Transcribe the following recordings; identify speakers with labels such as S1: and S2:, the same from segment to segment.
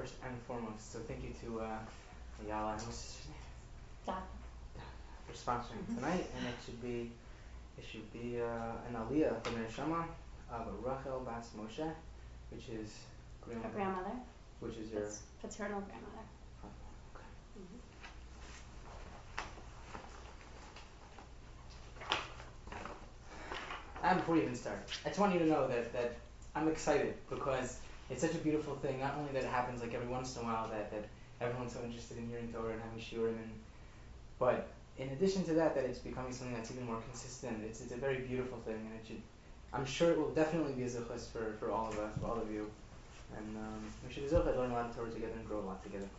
S1: first and foremost. So thank you to Yala and for sponsoring tonight, and it should be an aliyah from the neshama of Rachel Bas Moshe, which is
S2: Her grandmother.
S1: Which is your
S2: paternal grandmother.
S1: Okay. And before we even start, I just want you to know that I'm excited because it's such a beautiful thing. Not only that it happens like every once in a while that everyone's so interested in hearing Torah and having shiurim, but in addition to that it's becoming something that's even more consistent. It's a very beautiful thing, and I'm sure it will definitely be a zuchus for all of us, for all of you, and we should learn a lot of Torah together and grow a lot together.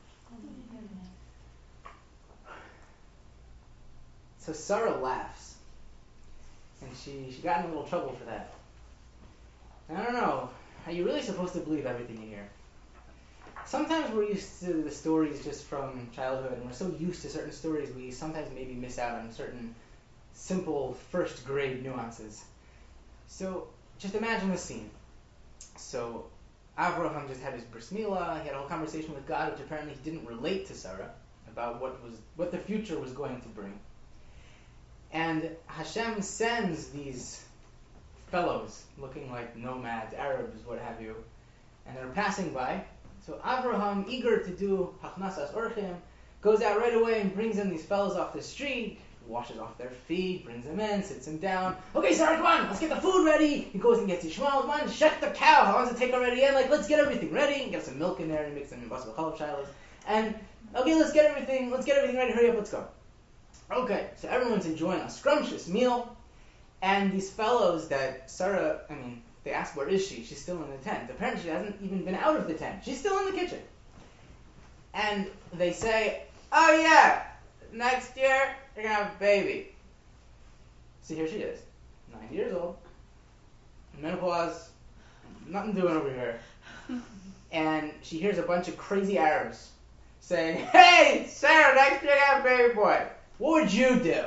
S1: So Sarah laughs, and she got in a little trouble for that. And I don't know, are you really supposed to believe everything you hear? Sometimes we're used to the stories just from childhood, and we're so used to certain stories we sometimes maybe miss out on certain simple first grade nuances. So just imagine the scene. So Avraham just had his bris milah, he had a whole conversation with God, which apparently he didn't relate to Sarah about what the future was going to bring. And Hashem sends these fellows looking like nomads, Arabs, what have you, and they're passing by. So Avraham, eager to do hachnasas orchim, goes out right away and brings in these fellows off the street, washes off their feet, brings them in, sits them down. Okay, Sarah, come on, let's get the food ready. He goes and gets Yishmael, come on, shech the cow. How long does it take already? And let's get everything ready. And get some milk in there and mix them in basal chalov shilas. And okay, let's get everything ready. Hurry up, let's go. Okay, so everyone's enjoying a scrumptious meal, and these fellows that Sarah, they ask, where is she? She's still in the tent. Apparently she hasn't even been out of the tent. She's still in the kitchen. And they say, oh yeah, next year you're going to have a baby. So here she is, 90 years old, menopause, nothing doing over here. And she hears a bunch of crazy Arabs saying, hey, Sarah, next year you're going to have a baby boy. What would you do?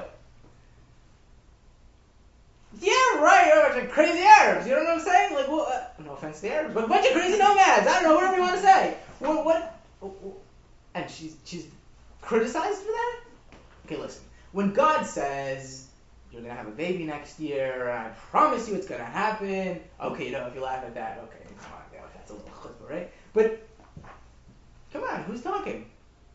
S1: Yeah, right, a bunch of crazy Arabs, you know what I'm saying? No offense to the Arabs, but a bunch of crazy nomads, I don't know, whatever you want to say. What? And she's criticized for that? Okay, listen, when God says, you're going to have a baby next year, I promise you it's going to happen, okay, if you laugh at that, okay, come on, that's a little chutzpah, right? But, come on, who's talking?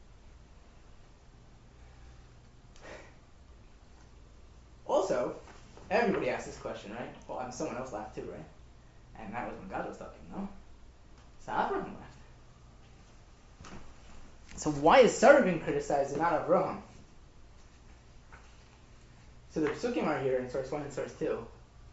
S1: Also, everybody asked this question, right? Well, someone else laughed too, right? And that was when God was talking, no? So Abraham laughed. So why is Sarah being criticized and not Abraham? So the psukim are here in source 1 and source 2.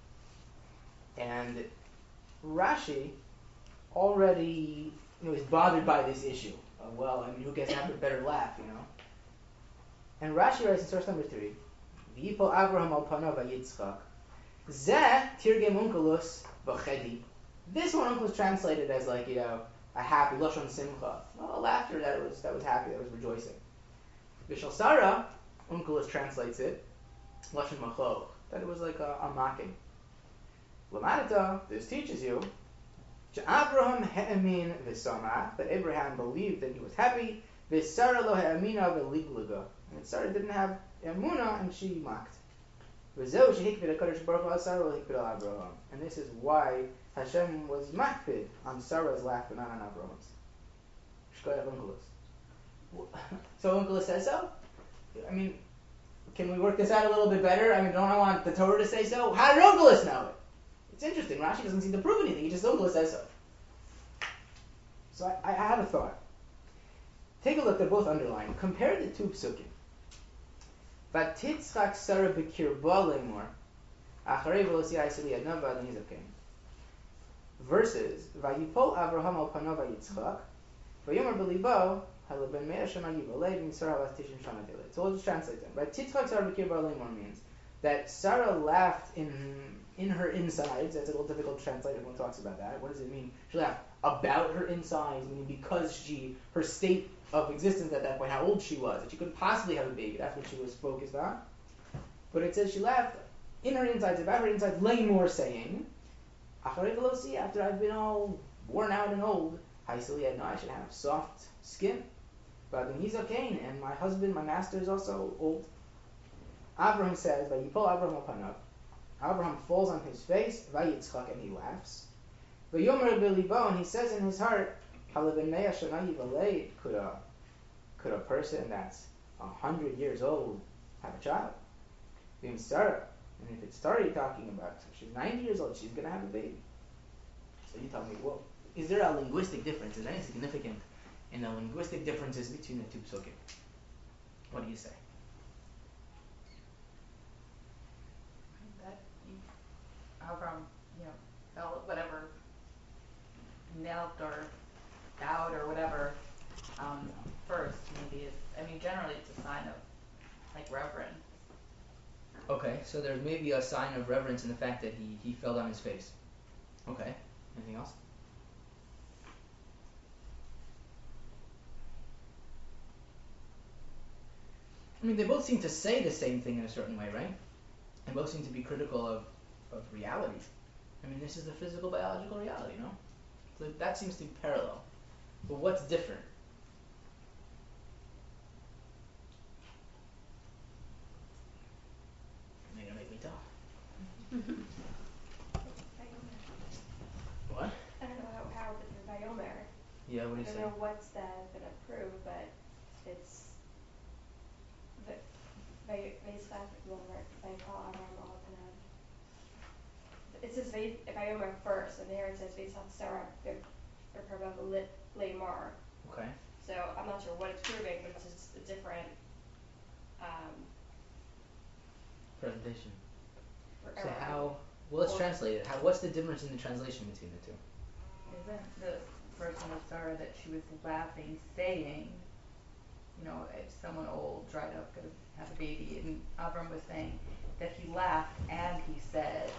S1: And Rashi already is bothered by this issue of, who gets to have a better laugh, And Rashi writes in source number 3, V'yipol Avraham al panav v'yitzchak, Zeh tirgem unkelus v'chedi. This one uncle is translated as a happy, lashon simcha. Well, laughter that was happy, that was rejoicing. Vishal Sarah, unkelus translates it, lashon machoch, that it was like a mocking. Lamadata, this teaches you, Abraham he'emin v'samach, that Abraham believed that he was happy, v'Sarah lo he'emina v'ligluga, and Sarah didn't have emunah and she mocked. And this is why Hashem was makpid on Sarah's laugh but not on Abraham's. So Unkelus says so? Can we work this out a little bit better? Don't I want the Torah to say so? How did Unkelus know it? It's interesting. Rashi doesn't seem to prove anything. He just Unkelus says so. So I had a thought. Take a look. They're both underlined. Compare the two psukim. Vatitzchak Sarah b'kirba lemor, acharei v'lo siyai adnav v'adon yizaken. Versus Vayipol Avraham al panav v'yitzchak, v'yomer b'libo halaben me'er shana yivalei v'nisar halas tishim shana telet. So we'll just translate them. Vatitzchak Sarah b'kirba lemor means that Sarah laughed in her insides. That's a little difficult to translate. Everyone talks about that. What does it mean? She laughed about her insides, meaning because her state of existence at that point, how old she was, that she couldn't possibly have a baby. That's what she was focused on. But it says she laughed in her insides, about her insides, Lamor saying, Acharei v'lo si, after I've been all worn out and old, Haisili, no, I should have soft skin. But then he's okay, and my husband, my master, is also old. Abraham says, Vayipol Abraham upanav. Abraham falls on his face, Vayitzchak, and he laughs. Vayomer belibo, and he says in his heart, Halabenei Shana Yivalei, could a person that's 100 years old have a child? Vim Sarah, and if it's Sarah you're talking about, so she's 90 years old, she's gonna have a baby. So you tell me, well, is there a linguistic difference? Is there any significant in the linguistic differences between the two psukim? What do you say?
S3: That Avram, felt whatever, knelt or bowed or whatever first. Maybe generally it's a sign of like reverence.
S1: Okay, so there's maybe a sign of reverence in the fact that he fell on his face. Okay, anything else? They both seem to say the same thing in a certain way, right? They both seem to be critical of reality. This is the physical, biological reality, no? So that seems to be parallel. But what's different? You're gonna make me talk. What?
S4: I don't know how with the Vayomer.
S1: Yeah, what do you say?
S4: I don't know what's that gonna prove, but it's the Vayitzchak Yomer Vayipol Avraham al panav. It says Vayomer first, and there it says Vayitzchak Sarah V'Perbav Lamar.
S1: Okay.
S4: So I'm not sure what it's proving, but it's just a different
S1: Presentation. So
S4: error.
S1: how? Well, let's translate it. What's the difference in the translation between the two?
S3: Isn't the person of Sarah that she was laughing, saying, if someone old, dried up, could have a baby, and Avram was saying that he laughed and he said.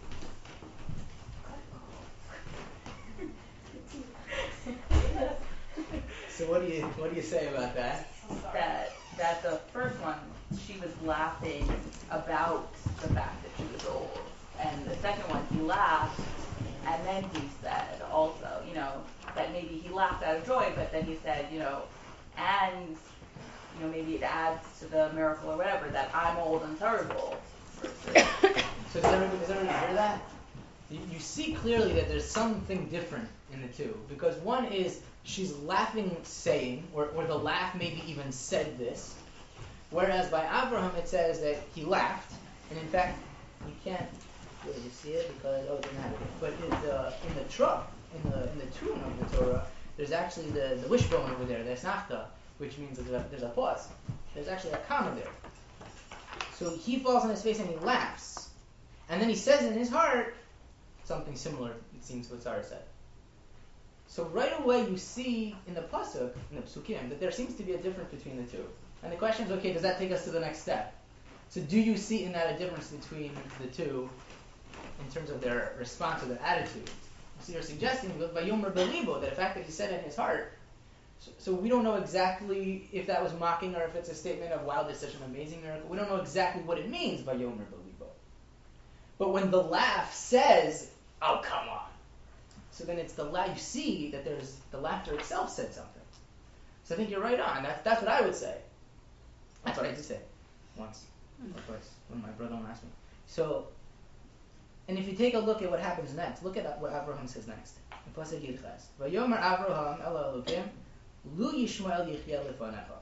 S1: So what do you say about that?
S3: That the first one, she was laughing about the fact that she was old, and the second one, he laughed, and then he said also, that maybe he laughed out of joy, but then he said, and maybe it adds to the miracle or whatever that I'm old and terrible.
S1: So does everybody hear that? You see clearly that there's something different in the two, because one is she's laughing, saying, or the laugh maybe even said this, whereas by Abraham it says that he laughed, and in fact you can't really see it because it didn't have it. But in the Torah, in the tune of the Torah, there's actually the wishbone over there, the Esnachta, which means that there's a pause. There's actually a comma there. So he falls on his face and he laughs, and then he says in his heart something similar, it seems, to what Sarah said. So right away you see in the pasuk, in the psukim, that there seems to be a difference between the two. And the question is, okay, does that take us to the next step? So do you see in that a difference between the two in terms of their response or their attitude? So you're suggesting Vayomer Belibo, that the fact that he said it in his heart. So we don't know exactly if that was mocking or if it's a statement of, wow, this is such an amazing miracle. We don't know exactly what it means, Vayomer Belibo. But when the laugh says, oh, come on. So then it's the laugh. You see that there's the laughter itself said something. So I think you're right on. That's what I would say. That's what I did say once or twice when my brother asked me. So, and if you take a look at what happens next, look at what Abraham says next. In Pasuk Yidches, Vayomer Abraham el Elokim, Lu Yishmael Yichya Lefanecha.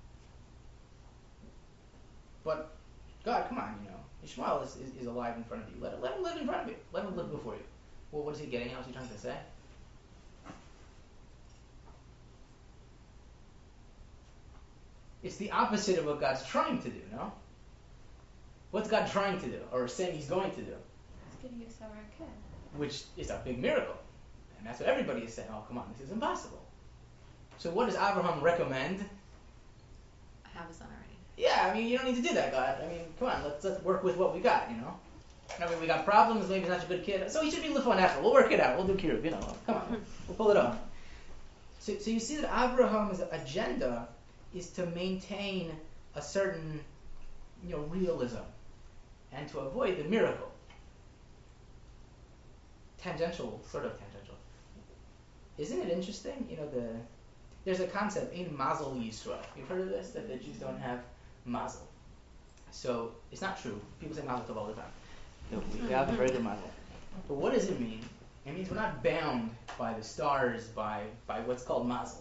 S1: But God, come on, Ishmael is alive in front of you. Let him live in front of you. Let him live before you. Well, what is he getting at? What's he trying to say? It's the opposite of what God's trying to do, no? What's God trying to do, or saying he's going to do?
S4: He's giving you Sarah a kid.
S1: Which is a big miracle. And that's what everybody is saying. Oh, come on, this is impossible. So what does Abraham recommend?
S5: I have a son already.
S1: Yeah, you don't need to do that, God. Come on, let's work with what we got, we got problems, maybe he's not a good kid. So he should be Lefonachah. We'll work it out. We'll do kiruv, come on. We'll pull it off. So you see that Abraham's agenda is to maintain a certain, realism and to avoid the miracle. Sort of tangential. isn't it interesting? There's a concept in Mazel Yisrael. You've heard of this? That the Jews don't have Mazel. So it's not true. People say Mazel Tov all the time. We have a very good Mazel. But what does it mean? It means we're not bound by the stars, by what's called Mazel.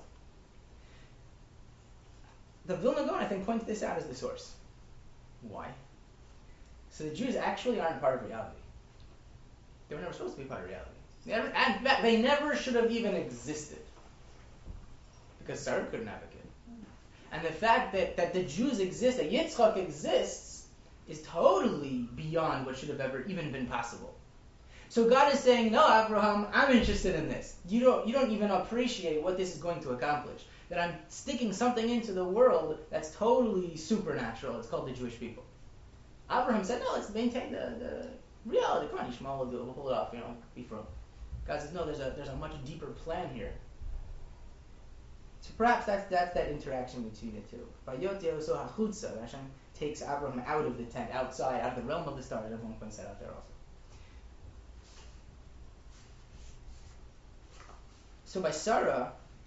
S1: The Vilna Gaon, I think, points this out as the source. Why? So the Jews actually aren't part of reality. They were never supposed to be part of reality. They never should have even existed. Because Sarah couldn't have a kid. And the fact that the Jews exist, that Yitzchak exists, is totally beyond what should have ever even been possible. So God is saying, no, Abraham, I'm interested in this. You don't even appreciate what this is going to accomplish. That I'm sticking something into the world that's totally supernatural. It's called the Jewish people. Abraham said, no, let's maintain the reality. Come on, Yishmael will do it. We'll pull it off. Be from. God says, no, there's a much deeper plan here. So perhaps that's that interaction between the two. Hashem takes Abraham out of the tent, outside, out of the realm of the stars. Everyone points that out there also. So by Sarah,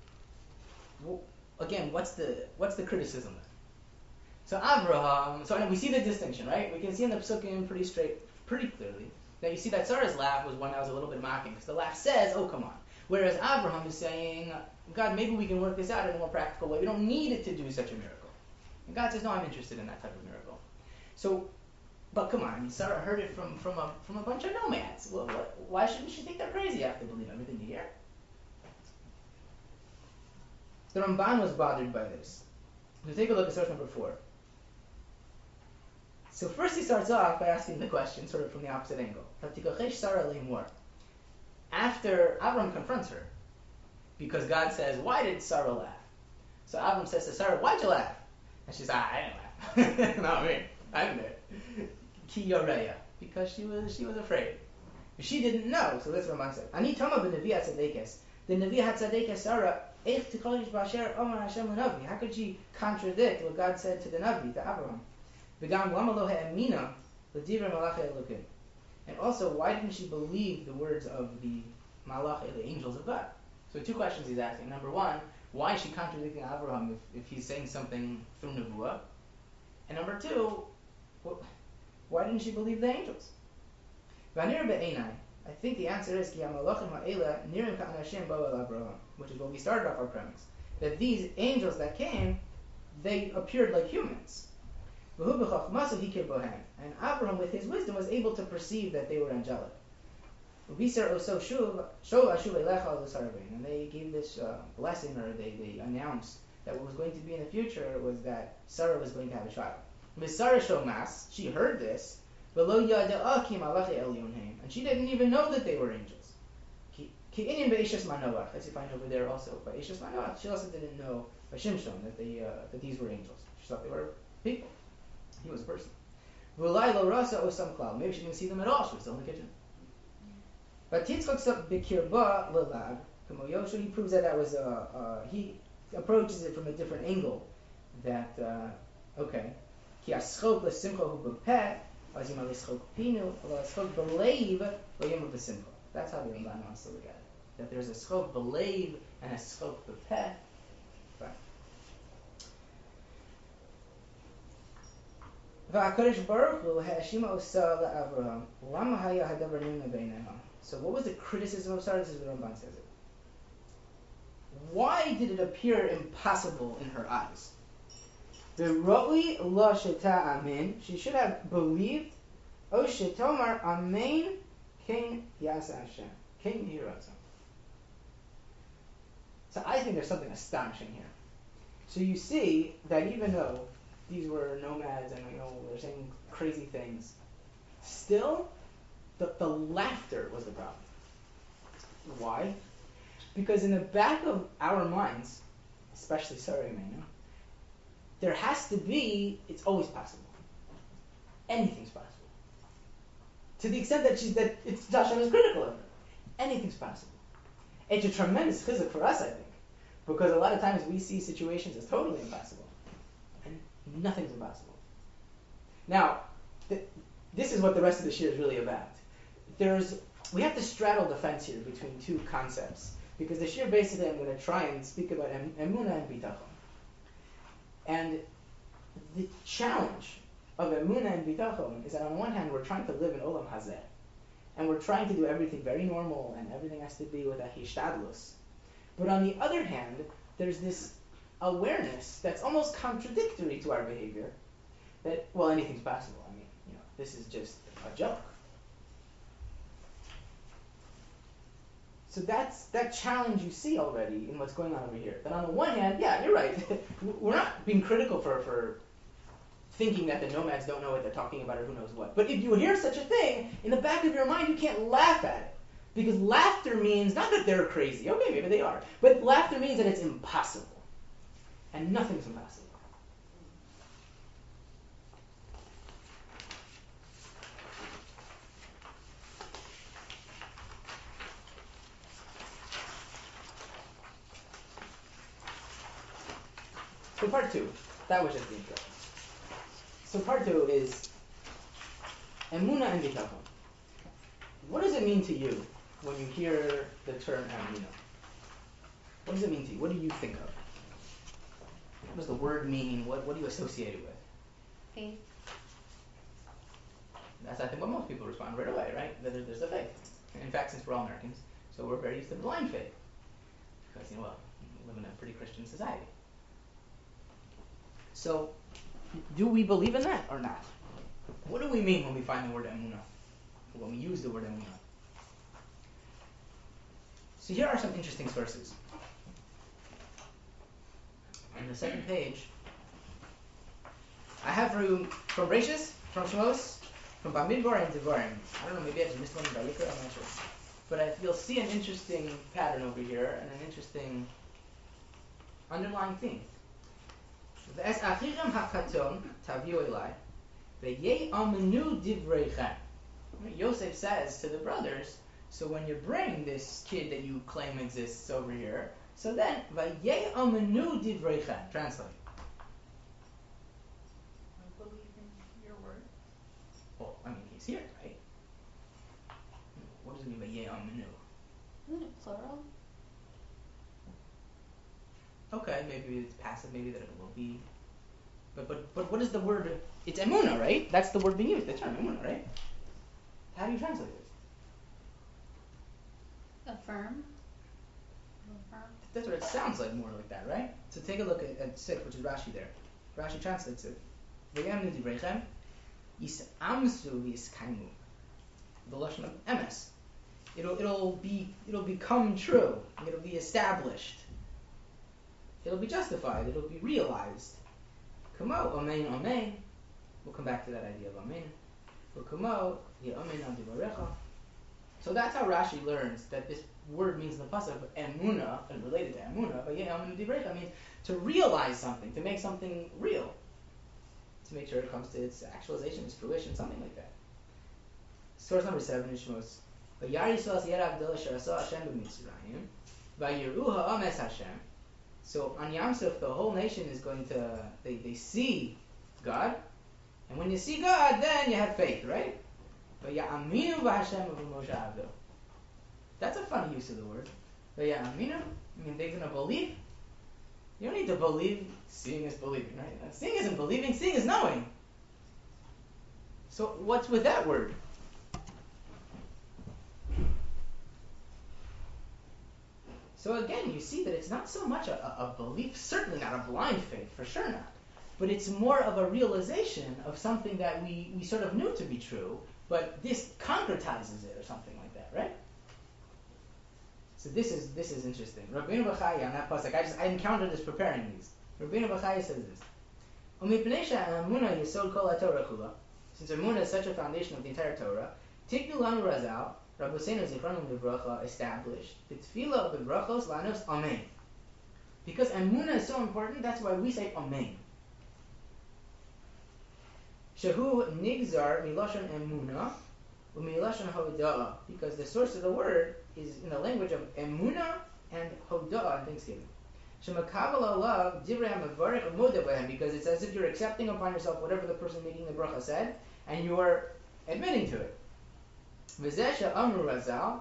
S1: again, what's the criticism then? So Abraham, so we see the distinction, right? We can see in the Psukim pretty clearly that you see that Sarah's laugh was one that was a little bit mocking, because the laugh says, oh, come on. Whereas Abraham is saying, God, maybe we can work this out in a more practical way. We don't need it to do such a miracle. And God says, no, I'm interested in that type of miracle. So, but come on, Sarah heard it from a bunch of nomads. Why shouldn't she think they're crazy after they believe everything you hear? The Ramban was bothered by this. So take a look at source number 4. So first he starts off by asking the question, sort of from the opposite angle. After Avram confronts her, because God says, why did Sarah laugh? So Avram says to Sarah, why'd you laugh? And she says, I didn't laugh. Not me. I didn't. Ki yoreya. Because she was afraid. She didn't know. So that's what Ramban said. Ani tama b'nevi hatzadekes. The nevi hatzadekes Sarah, eich ticholish b'asher omar Hashem l'navi. How could she contradict what God said to the Navi, to Abraham? V'gam lama lo ha'emina l'divrei malachei Elokim. And also, why didn't she believe the words of the malachei, the angels of God? So 2 questions he's asking. Number 1, why is she contradicting Abraham if he's saying something through Nebuah? And number 2, why didn't she believe the angels? V'anir be'enai. I think the answer is, which is what we started off our premise. That these angels that came, they appeared like humans. And Abraham, with his wisdom, was able to perceive that they were angelic. And they gave this blessing, or they announced that what was going to be in the future was that Sarah was going to have a child. Sarah Shomas, she heard this, and she didn't even know that they were angels. As you find over there also. By Eishes Manoach, she also didn't know by Shimshon that these were angels. She thought they were people. He was a person. Maybe she didn't see them at all. She was still in the kitchen. But Yitzchak b'kirba lelad, Yosha, he proves that was he approaches it from a different angle. That ki aschok l'simcha hu b'peh, azim alischok pinu, alischok b'leiv loyim b'simcha. That's how the Ramban wants to look at it. That there's a schok b'leiv and a schok b'peh. So what was the criticism of Sarah? This is what Ramban says it. Why did it appear impossible in her eyes? She should have believed. Amen. So I think there's something astonishing here. So you see that even though these were nomads and they're saying crazy things, still the laughter was the problem. Why? Because in the back of our minds, especially Sarah Imenu, there has to be, it's always possible. Anything's possible. To the extent that Hashem is critical of her. Anything's possible. It's a tremendous chizuk for us, I think. Because a lot of times we see situations as totally impossible. And nothing's impossible. Now, this is what the rest of the shir is really about. We have to straddle the fence here between 2 concepts. because this year basically I'm going to try and speak about Emunah and Bitachon. And the challenge of Emunah and Bitachon is that on one hand we're trying to live in Olam Hazeh, and we're trying to do everything very normal, and everything has to be with a hishtadlus. But on the other hand, there's this awareness that's almost contradictory to our behavior, that, well, anything's possible. I mean, this is just a joke. So that's that challenge you see already in what's going on over here. That on the one hand, yeah, you're right. We're not being critical for thinking that the nomads don't know what they're talking about or who knows what. But if you hear such a thing, in the back of your mind, you can't laugh at it. Because laughter means, not that they're crazy, okay, maybe they are, but laughter means that it's impossible. And nothing's impossible. So part 2, that was just the intro. So part 2 is Emunah and Bitachon. What does it mean to you when you hear the term Emunah? What does it mean to you? What do you think of? What does the word mean? What do you associate it with?
S2: Faith.
S1: That's, I think, what most people respond right away, right? There's the faith. In fact, since we're all Americans, so we're very used to blind faith. Because, we live in a pretty Christian society. So, do we believe in that or not? What do we mean when we find the word emunah? When we use the word emunah? So here are some interesting sources. On the second page, I have from Rashis, from Shemos, from Bamidbar and Devarim. I don't know, maybe I just missed one in Vayikra, I'm not sure. But you'll see an interesting pattern over here and an interesting underlying theme. V'es achichem hakaton taviu elai, ve'ye'amenu divreichem. Yosef says to the brothers, so when you bring this kid that you claim exists over here, so then, ve'ye'amenu divreichem. Translate.
S3: I believe in your word.
S1: Well, I mean, he's here, right? What does it mean by ye'amenu?
S2: Isn't it plural?
S1: Okay, maybe it's passive, maybe that it will be. But what is the word? It's emunah, right? That's the word being used, the term emunah, right? How do you translate it?
S2: Affirm. Affirm.
S1: That's what it sounds like, more like that, right? So take a look at 6, which is Rashi there. Rashi translates it. V'yamnu divreichem yis'amsu v'yiskaimu. The lashon of emes. It'll become true. It'll be established. It'll be justified. It'll be realized. Kamo, amen, amen. We'll come back to that idea of amen. Kamo, amen al divarecha. So that's how Rashi learns that this word means in the pasuk emunah, and related to emunah, but amen divarecha means to realize something, to make something real, to make sure it comes to its actualization, its fruition, something like that. Source number 7 is Shemos. Vayari Yisrael yerav gdola sharasa Hashem b'Mitzrayim, vayiru ha'ames Hashem. So on Yam Suf, the whole nation is going to, they see God, and when you see God, then you have faith, right? Vayaminu v'Hashem v'Moshe Avdo. That's a funny use of the word. Vayaminu, I mean, they're going to believe. You don't need to believe. Seeing is believing, right? Seeing isn't believing, seeing is knowing. So what's with that word? So again, you see that it's not so much a belief, certainly not a blind faith, for sure not. But it's more of a realization of something that we sort of knew to be true, but this concretizes it or something like that, right? So this is interesting. Rabbeinu Bachaya on that pasuk, I encountered this preparing these. Rabbeinu Bachaya says this. Since Emunah is such a foundation of the entire Torah, Tiknu Lanu Razal, Rabbi Hussein Zichronim Livracha established the tefillah of the brachos lanos amen. Because emunah is so important, that's why we say amen. Shehu nigzar milashon emunah umilashon hoda'ah, because the source of the word is in the language of emunah and hoda'ah, thanksgiving. Shemakaval alav divrei hamavarich umoda b'hem, because it's as if you're accepting upon yourself whatever the person making the bracha said, and you are admitting to it. V'zeh she'amru razal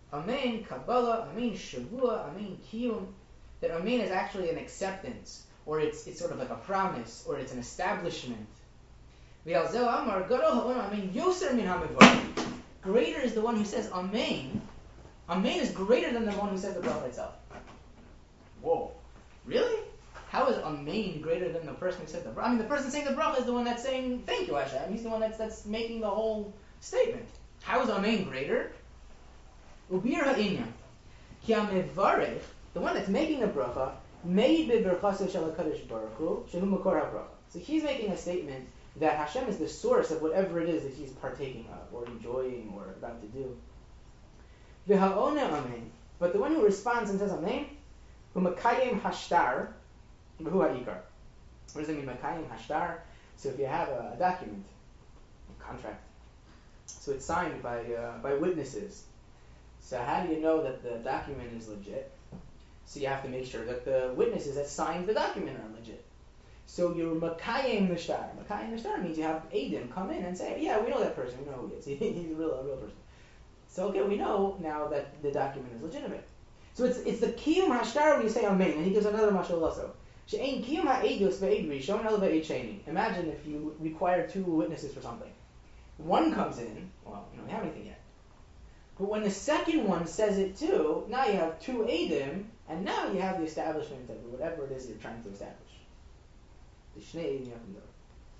S1: Amen, Kabbalah, Amen, Shavua, Amen, Kiyum. That Amen is actually an acceptance, or it's sort of like a promise, or it's an establishment. V'alzel Amar, Gadol ha'olam, Amen, Yoser min ha'mevar. Greater is the one who says Amen. Amen is greater than the one who says the bracha itself. Whoa. Really? How is Amen greater than the person who said the bracha? I mean, the person saying the bracha is the one that's saying, thank you, Hashem. He's the one that's making the whole statement. How is Amen greater? Ubir ha'inyan. Ki ha'mevarech, the one that's making the bracha, made beberchaso shel HaKadosh Baruch Hu, shehu makor ha'bracha. So he's making a statement that Hashem is the source of whatever it is that he's partaking of, or enjoying, or about to do. V'ha'ona Amen. But the one who responds and says Amen, hu makayim hashtar, v'hu ha'ikar. What does it mean, makayim hashtar? So if you have a document, a contract, so it's signed by witnesses. So how do you know that the document is legit? So you have to make sure that the witnesses that signed the document are legit. So you're makayim nishtar. Makayim nishtar means you have Eidim come in and say, yeah, we know that person, we know who he is. He's a real person. So okay, we know now that the document is legitimate. So it's the kiyum hashtar when you say amen, and he gives another mashal also. She'ein kiyum ha'edus ve'ed rishon ela ve'ed sheni. Imagine if you require two witnesses for something. One comes in, well, you don't have anything yet. But when the second one says it too, now you have two edim, and now you have the establishment of whatever it is you're trying to establish. The shnei edim yakum dor.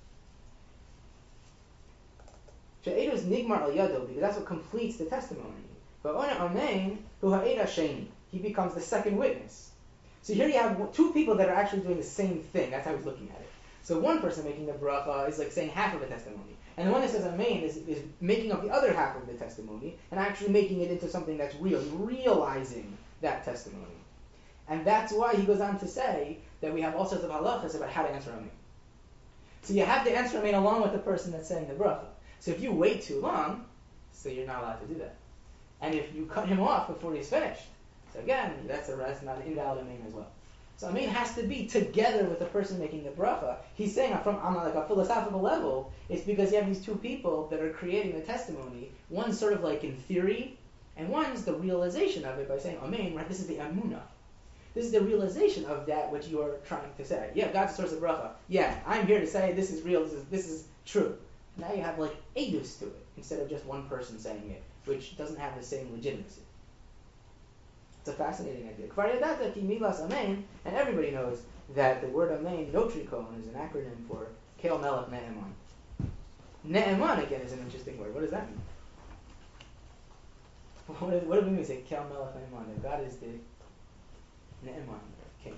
S1: She'edus nigmar al yado, because that's what completes the testimony. But ona amen hu ha'ed sheni. He becomes the second witness. So here you have two people that are actually doing the same thing. That's how he's looking at it. So one person making the bracha is like saying half of a testimony. And the one that says amen is making up the other half of the testimony and actually making it into something that's real, realizing that testimony. And that's why he goes on to say that we have all sorts of halachas about how to answer amen. So you have to answer amen along with the person that's saying the bracha. So if you wait too long, so you're not allowed to do that. And if you cut him off before he's finished, so again, that's not an invalid amen as well. So amen has to be together with the person making the bracha. He's saying on like a philosophical level, it's because you have these two people that are creating the testimony. One's sort of like in theory, and one's the realization of it by saying amen, right? This is the emunah. This is the realization of that which you are trying to say. Yeah, God's the source of bracha. Yeah, I'm here to say this is real, this is true. Now you have like edus to it, instead of just one person saying it, which doesn't have the same legitimacy. It's a fascinating idea. Kvar yadata ki milas amen, and everybody knows that the word amen, notrikon, is an acronym for Kel Melech Ne'eman. Ne'eman, again, is an interesting word. What does that mean? What do we mean when we say Kel Melech Ne'eman? That God is the Ne'eman, king.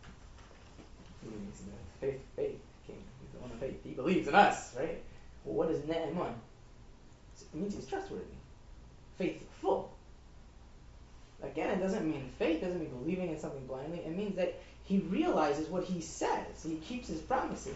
S1: He's the faith king. He's the one of faith. He believes in us, right? Well, what is Ne'eman? It means he's trustworthy. Faithful. Again, it doesn't mean faith, doesn't mean believing in something blindly. It means that he realizes what he says. He keeps his promises.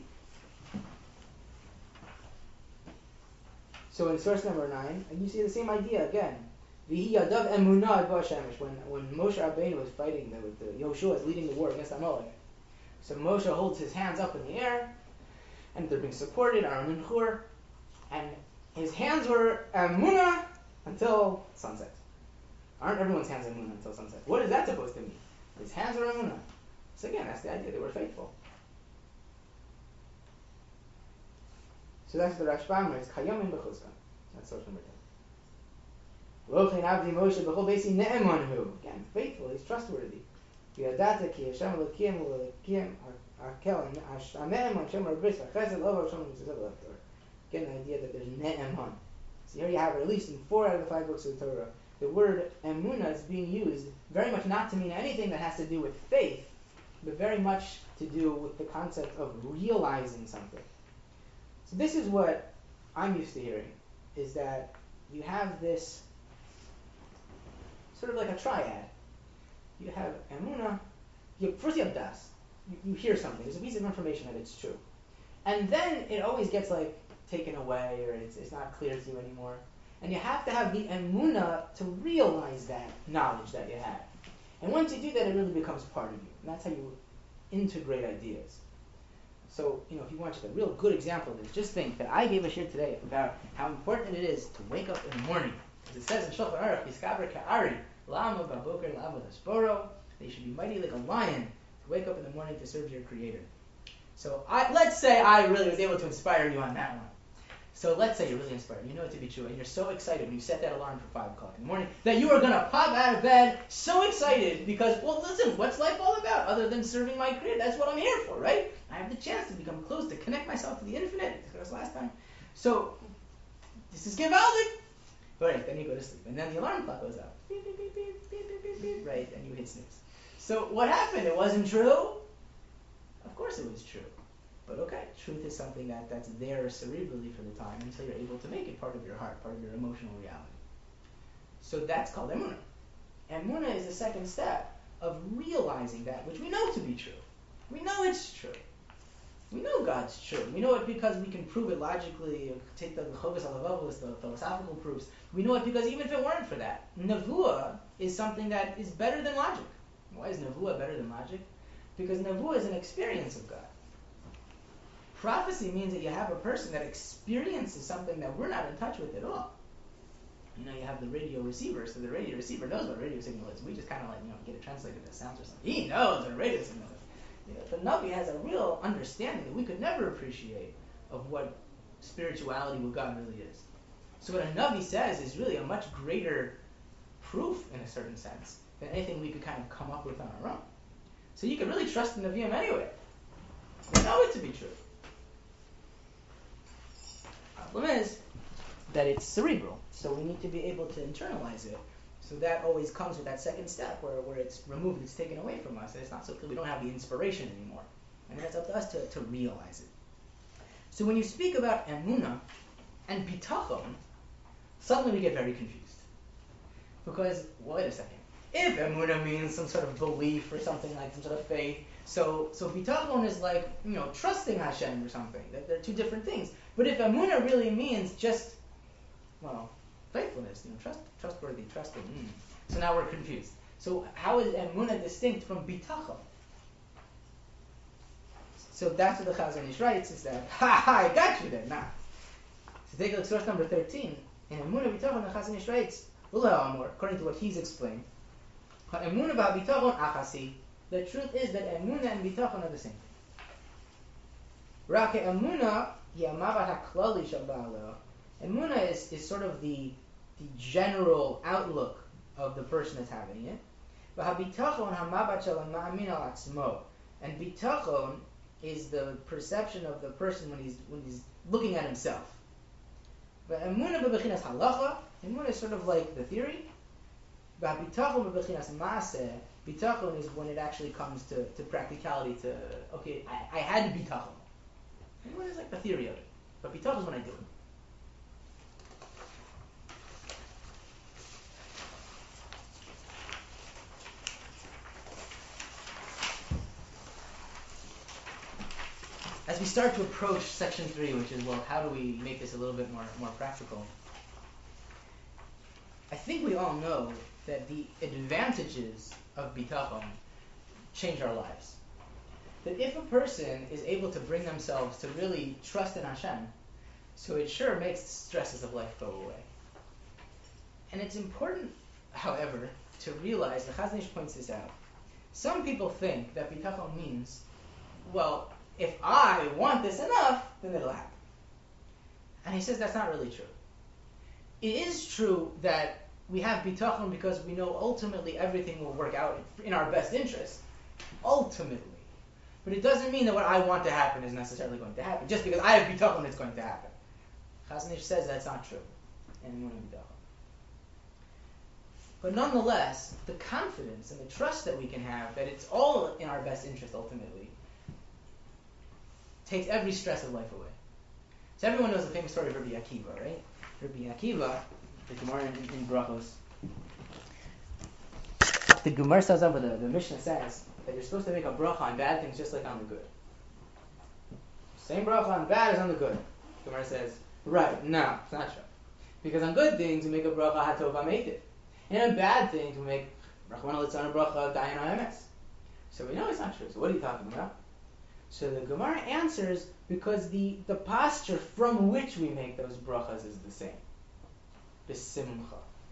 S1: So in source number 9, and you see the same idea again. V'hi yadav emunah b'Hashemesh. When Moshe Rabbeinu was fighting, with Yoshua is leading the war against Amalek. So Moshe holds his hands up in the air, and they're being supported, Aaron and Hur, and his hands were emunah until sunset. Aren't everyone's hands emunah until sunset? What is that supposed to mean? His hands are emunah. So again, that's the idea. They were faithful. So that's the Rashbam writes, Chayamin b'chuzka. That's source number 10. Lochein avdi Moshe b'chol beisi ne'emanhu. Again, faithful. He's trustworthy. V'yadata ki Hashem elokim u'elokim hakel ha'ne'eman Hashem ha'bris ha'chesed lo Hashem ha'mitzvah l'aftor. Again, the idea that there's ne'eman. So here you have it, at least in 4 out of the 5 books of the Torah. The word emunah is being used very much not to mean anything that has to do with faith, but very much to do with the concept of realizing something. So this is what I'm used to hearing, is that you have this sort of like a triad. You have emunah, first you have das. You hear something, there's a piece of information that it's true. And then it always gets like taken away, or it's not clear to you anymore. And you have to have the emunah to realize that knowledge that you have. And once you do that, it really becomes part of you. And that's how you integrate ideas. So, if you want just a real good example of this, just think that I gave a shir today about how important it is to wake up in the morning As it says in Shulchan Aruch, Yiskaber Ka'ari, Lama Baboker Lama Dasporo, that you should be mighty like a lion to wake up in the morning to serve your Creator. So let's say I really was able to inspire you on that one. So let's say you're really inspired, you know it to be true, and you're so excited when you set that alarm for 5 o'clock in the morning that you are going to pop out of bed so excited because, well, listen, what's life all about other than serving my Creator? That's what I'm here for, right? I have the chance to become close, to connect myself to the infinite, discussed last time. So, this is gewaldig. Right, then you go to sleep, and then the alarm clock goes out. Beep, beep, beep, beep, beep, beep, beep, beep, right, and you hit snooze. So what happened? It wasn't true? Of course it was true. But okay, truth is something that's there cerebrally for the time until you're able to make it part of your heart, part of your emotional reality. So that's called emunah. Emunah is the second step of realizing that which we know to be true. We know it's true. We know God's true. We know it because we can prove it logically, take the Chovos HaLevavos, the philosophical proofs. We know it because even if it weren't for that, Nevuah is something that is better than logic. Why is Nevuah better than logic? Because Nevuah is an experience of God. Prophecy means that you have a person that experiences something that we're not in touch with at all. You know, you have the radio receiver, so the radio receiver knows what a radio signal is. We just kind of get it translated as sounds or something. He knows what a radio signal is. The Navi has a real understanding that we could never appreciate of what spirituality, what God really is. So what a Navi says is really a much greater proof, in a certain sense, than anything we could kind of come up with on our own. So you can really trust the Naviim anyway. We know it to be true. The problem is that it's cerebral, so we need to be able to internalize it. So that always comes with that second step where it's removed, it's taken away from us, and it's not so clear. We don't have the inspiration anymore. And that's up to us to realize it. So when you speak about emunah and bitachon, suddenly we get very confused. Because, wait a second, if emunah means some sort of belief or something like some sort of faith, so bitachon is like, trusting Hashem or something. They're two different things. But if emunah really means just, faithfulness, trustworthy, trusting. So now we're confused. So how is emunah distinct from bitachon? So that's what the Chazon Ish writes, is that, I got you there, now. So take a look at source number 13. In emunah bitachon, the Chazon Ish writes, according to what he's explained, emunah bitachon achasi. The truth is that emunah and bitachon are the same thing. Rak emunah hi amavat haklali shel ba'alo. Emunah is sort of the general outlook of the person that's having it. V'habitachon hamabat shel ma'amin al atzmo. And bitachon is the perception of the person when he's looking at himself. V'emunah bebechinas halacha. Emunah is sort of like the theory. V'habitachon bebechinas maaseh. Bitachon is when it actually comes to practicality. I had bitachon. Emunah is like the theory of it, but bitachon is when I do it. As we start to approach section 3, which is, how do we make this a little bit more practical? I think we all know that the advantages of bitachon change our lives. That if a person is able to bring themselves to really trust in Hashem, so it sure makes the stresses of life go away. And it's important, however, to realize, the Chazon Ish points this out, some people think that bitachon means, if I want this enough, then it'll happen. And he says that's not really true. It is true that we have bitachon because we know ultimately everything will work out in our best interest. Ultimately. But it doesn't mean that what I want to happen is necessarily going to happen. Just because I have bitachon, it's going to happen. Chazon Ish says that's not true. And emunah bitachon. But nonetheless, the confidence and the trust that we can have that it's all in our best interest ultimately takes every stress of life away. So everyone knows the famous story of Rabbi Akiva, right? Rabbi Akiva, the Gemara in Brachos. The Gemara says over the Mishnah says that you're supposed to make a bracha on bad things just like on the good. Same bracha on bad as on the good. The Gemara says, right, no, it's not true. Because on good things we make a bracha hatov ha'meitiv. And on bad things we make Rachmana litzlan bracha dayan ha'emes. So we know it's not true. So what are you talking about? So the Gemara answers because the posture from which we make those brachas is the same. B'simcha.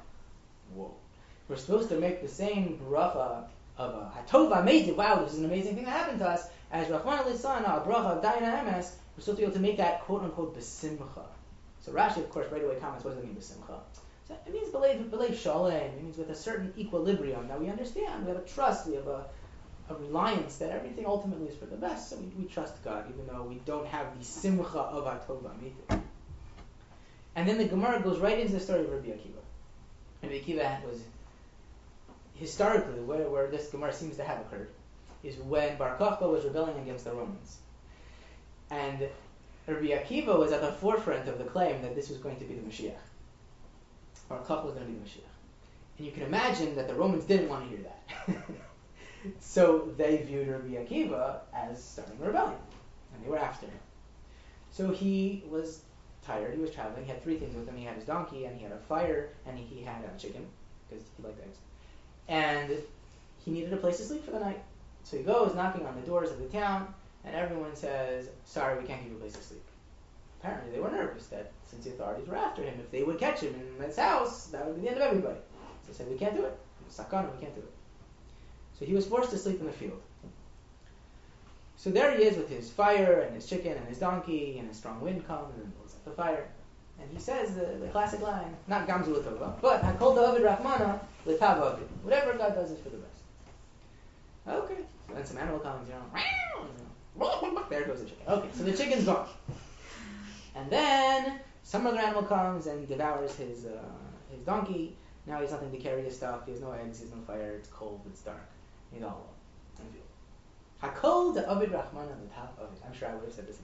S1: Whoa. We're supposed to make the same bracha of a hatova meitiv. Wow, this is an amazing thing that happened to us. As Rachmana litzlan, a bracha of Daina Emes, we're supposed to be able to make that quote unquote besimcha. So Rashi, of course, right away comments, what does it mean besimcha? So it means belev shalom. It means with a certain equilibrium that we understand. We have a trust. We have a reliance that everything ultimately is for the best. So we trust God, even though we don't have the simcha of hatova meitiv. And then the Gemara goes right into the story of Rabbi Akiva. Rabbi Akiva was historically where this Gemara seems to have occurred is when Bar Kokhba was rebelling against the Romans. And Rabbi Akiva was at the forefront of the claim that this was going to be the Mashiach. Bar Kokhba was going to be the Mashiach. And you can imagine that the Romans didn't want to hear that. So they viewed Rabbi Akiva as starting a rebellion. And they were after him. So he was tired, he was traveling, he had three things with him. He had his donkey, and he had a fire, and he had a chicken, because he liked eggs. And he needed a place to sleep for the night. So he goes knocking on the doors of the town, and everyone says, sorry, we can't give you a place to sleep. Apparently they were nervous that since the authorities were after him, if they would catch him in his house, that would be the end of everybody. So they said, we can't do it. Sakana, we can't do it. So he was forced to sleep in the field. So there he is with his fire and his chicken and his donkey, and a strong wind comes and blows up the fire. And he says the classic line, not Gamzu L'Tova, but Hakol Da'avid Rachmana L'Tav Avid. Whatever God does is for the best. Okay. So then some animal comes, there goes the chicken. Okay, so the chicken's gone. And then some other animal comes and devours his donkey. Now he has nothing to carry his stuff. He has no eggs, he has no fire, it's cold, it's dark. He's all alone in the field. Hakol Da'avid Rachmana L'Tav Avid. I'm sure I would have said the same.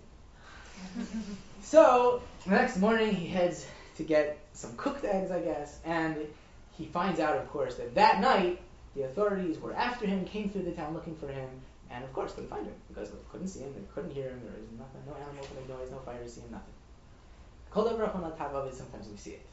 S1: So, the next morning he heads to get some cooked eggs, I guess, and he finds out, of course, that night the authorities were after him, came through the town looking for him, and of course couldn't find him, because they couldn't see him, they couldn't hear him, there was nothing, no animal to make noise, no fire to see him, nothing. Kol Da'avid Rachmana L'Tav Avid, sometimes we see it.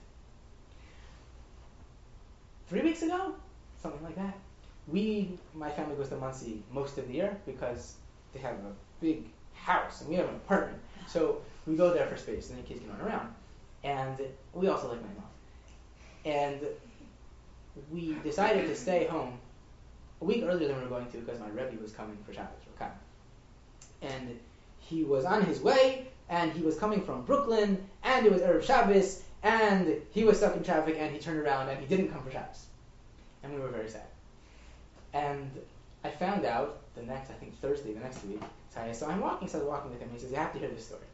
S1: 3 weeks ago, something like that, my family goes to Muncie most of the year, because they have a big house, and we have an apartment. So we go there for space, and the kids can run around. And we also like my mom. And we decided to stay home a week earlier than we were going to because my Rebbe was coming for Shabbos, Rakan. And he was on his way, and he was coming from Brooklyn, and it was Erev Shabbos, and he was stuck in traffic, and he turned around, and he didn't come for Shabbos. And we were very sad. And I found out Thursday the next week. So I saw him walking, started walking with him. He says, you have to hear this story.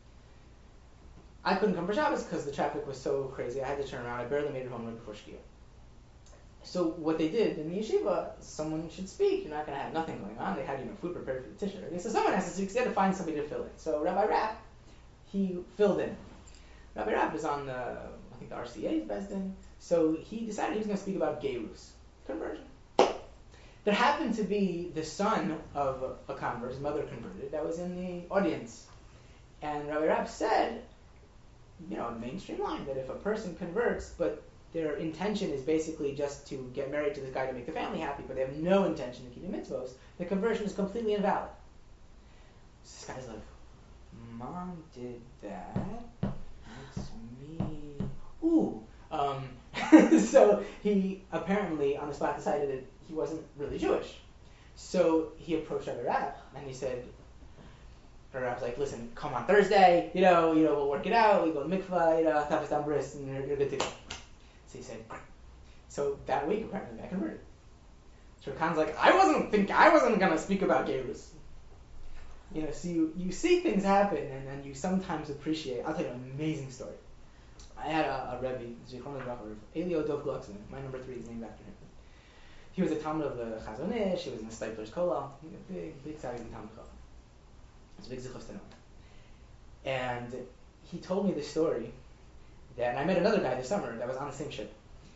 S1: I couldn't come for Shabbos because the traffic was so crazy. I had to turn around. I barely made it home right before Shkia. So what they did in the yeshiva, someone should speak. You're not going to have nothing going on. They had food prepared for the tisha. So someone has to speak. So they had to find somebody to fill in. So Rabbi Rapp, he filled in. Rabbi Rapp is on the RCA's Bezdin. So he decided he was going to speak about Gerus, conversion. There happened to be the son of a convert, his mother converted, that was in the audience. And Rabbi Rapp said, a mainstream line, that if a person converts, but their intention is basically just to get married to this guy to make the family happy, but they have no intention of keeping mitzvos, the conversion is completely invalid. So this guy's like, Mom did that? It's me. Ooh. So he apparently on the spot decided that he wasn't really Jewish. So he approached Rabbi Rapp and he said, Rabbi Rapp's like, listen, come on Thursday, we'll work it out, we go to mikvah, tafas dam bris, and you're good to go. So he said, great. So that week apparently I converted. So Khan's like, I wasn't gonna speak about Gerus. So you see things happen and then you sometimes appreciate. I'll tell you an amazing story. I had a Rebbe, Elio Dov Glucksman, my number 3 is named after him. He was a Talmud of the Chazon Ish, he was in the Stipler's Kollel, big savvy Talmud Chacham. It's a big zichus to know. And he told me this story, and I met another guy this summer that was on the same ship.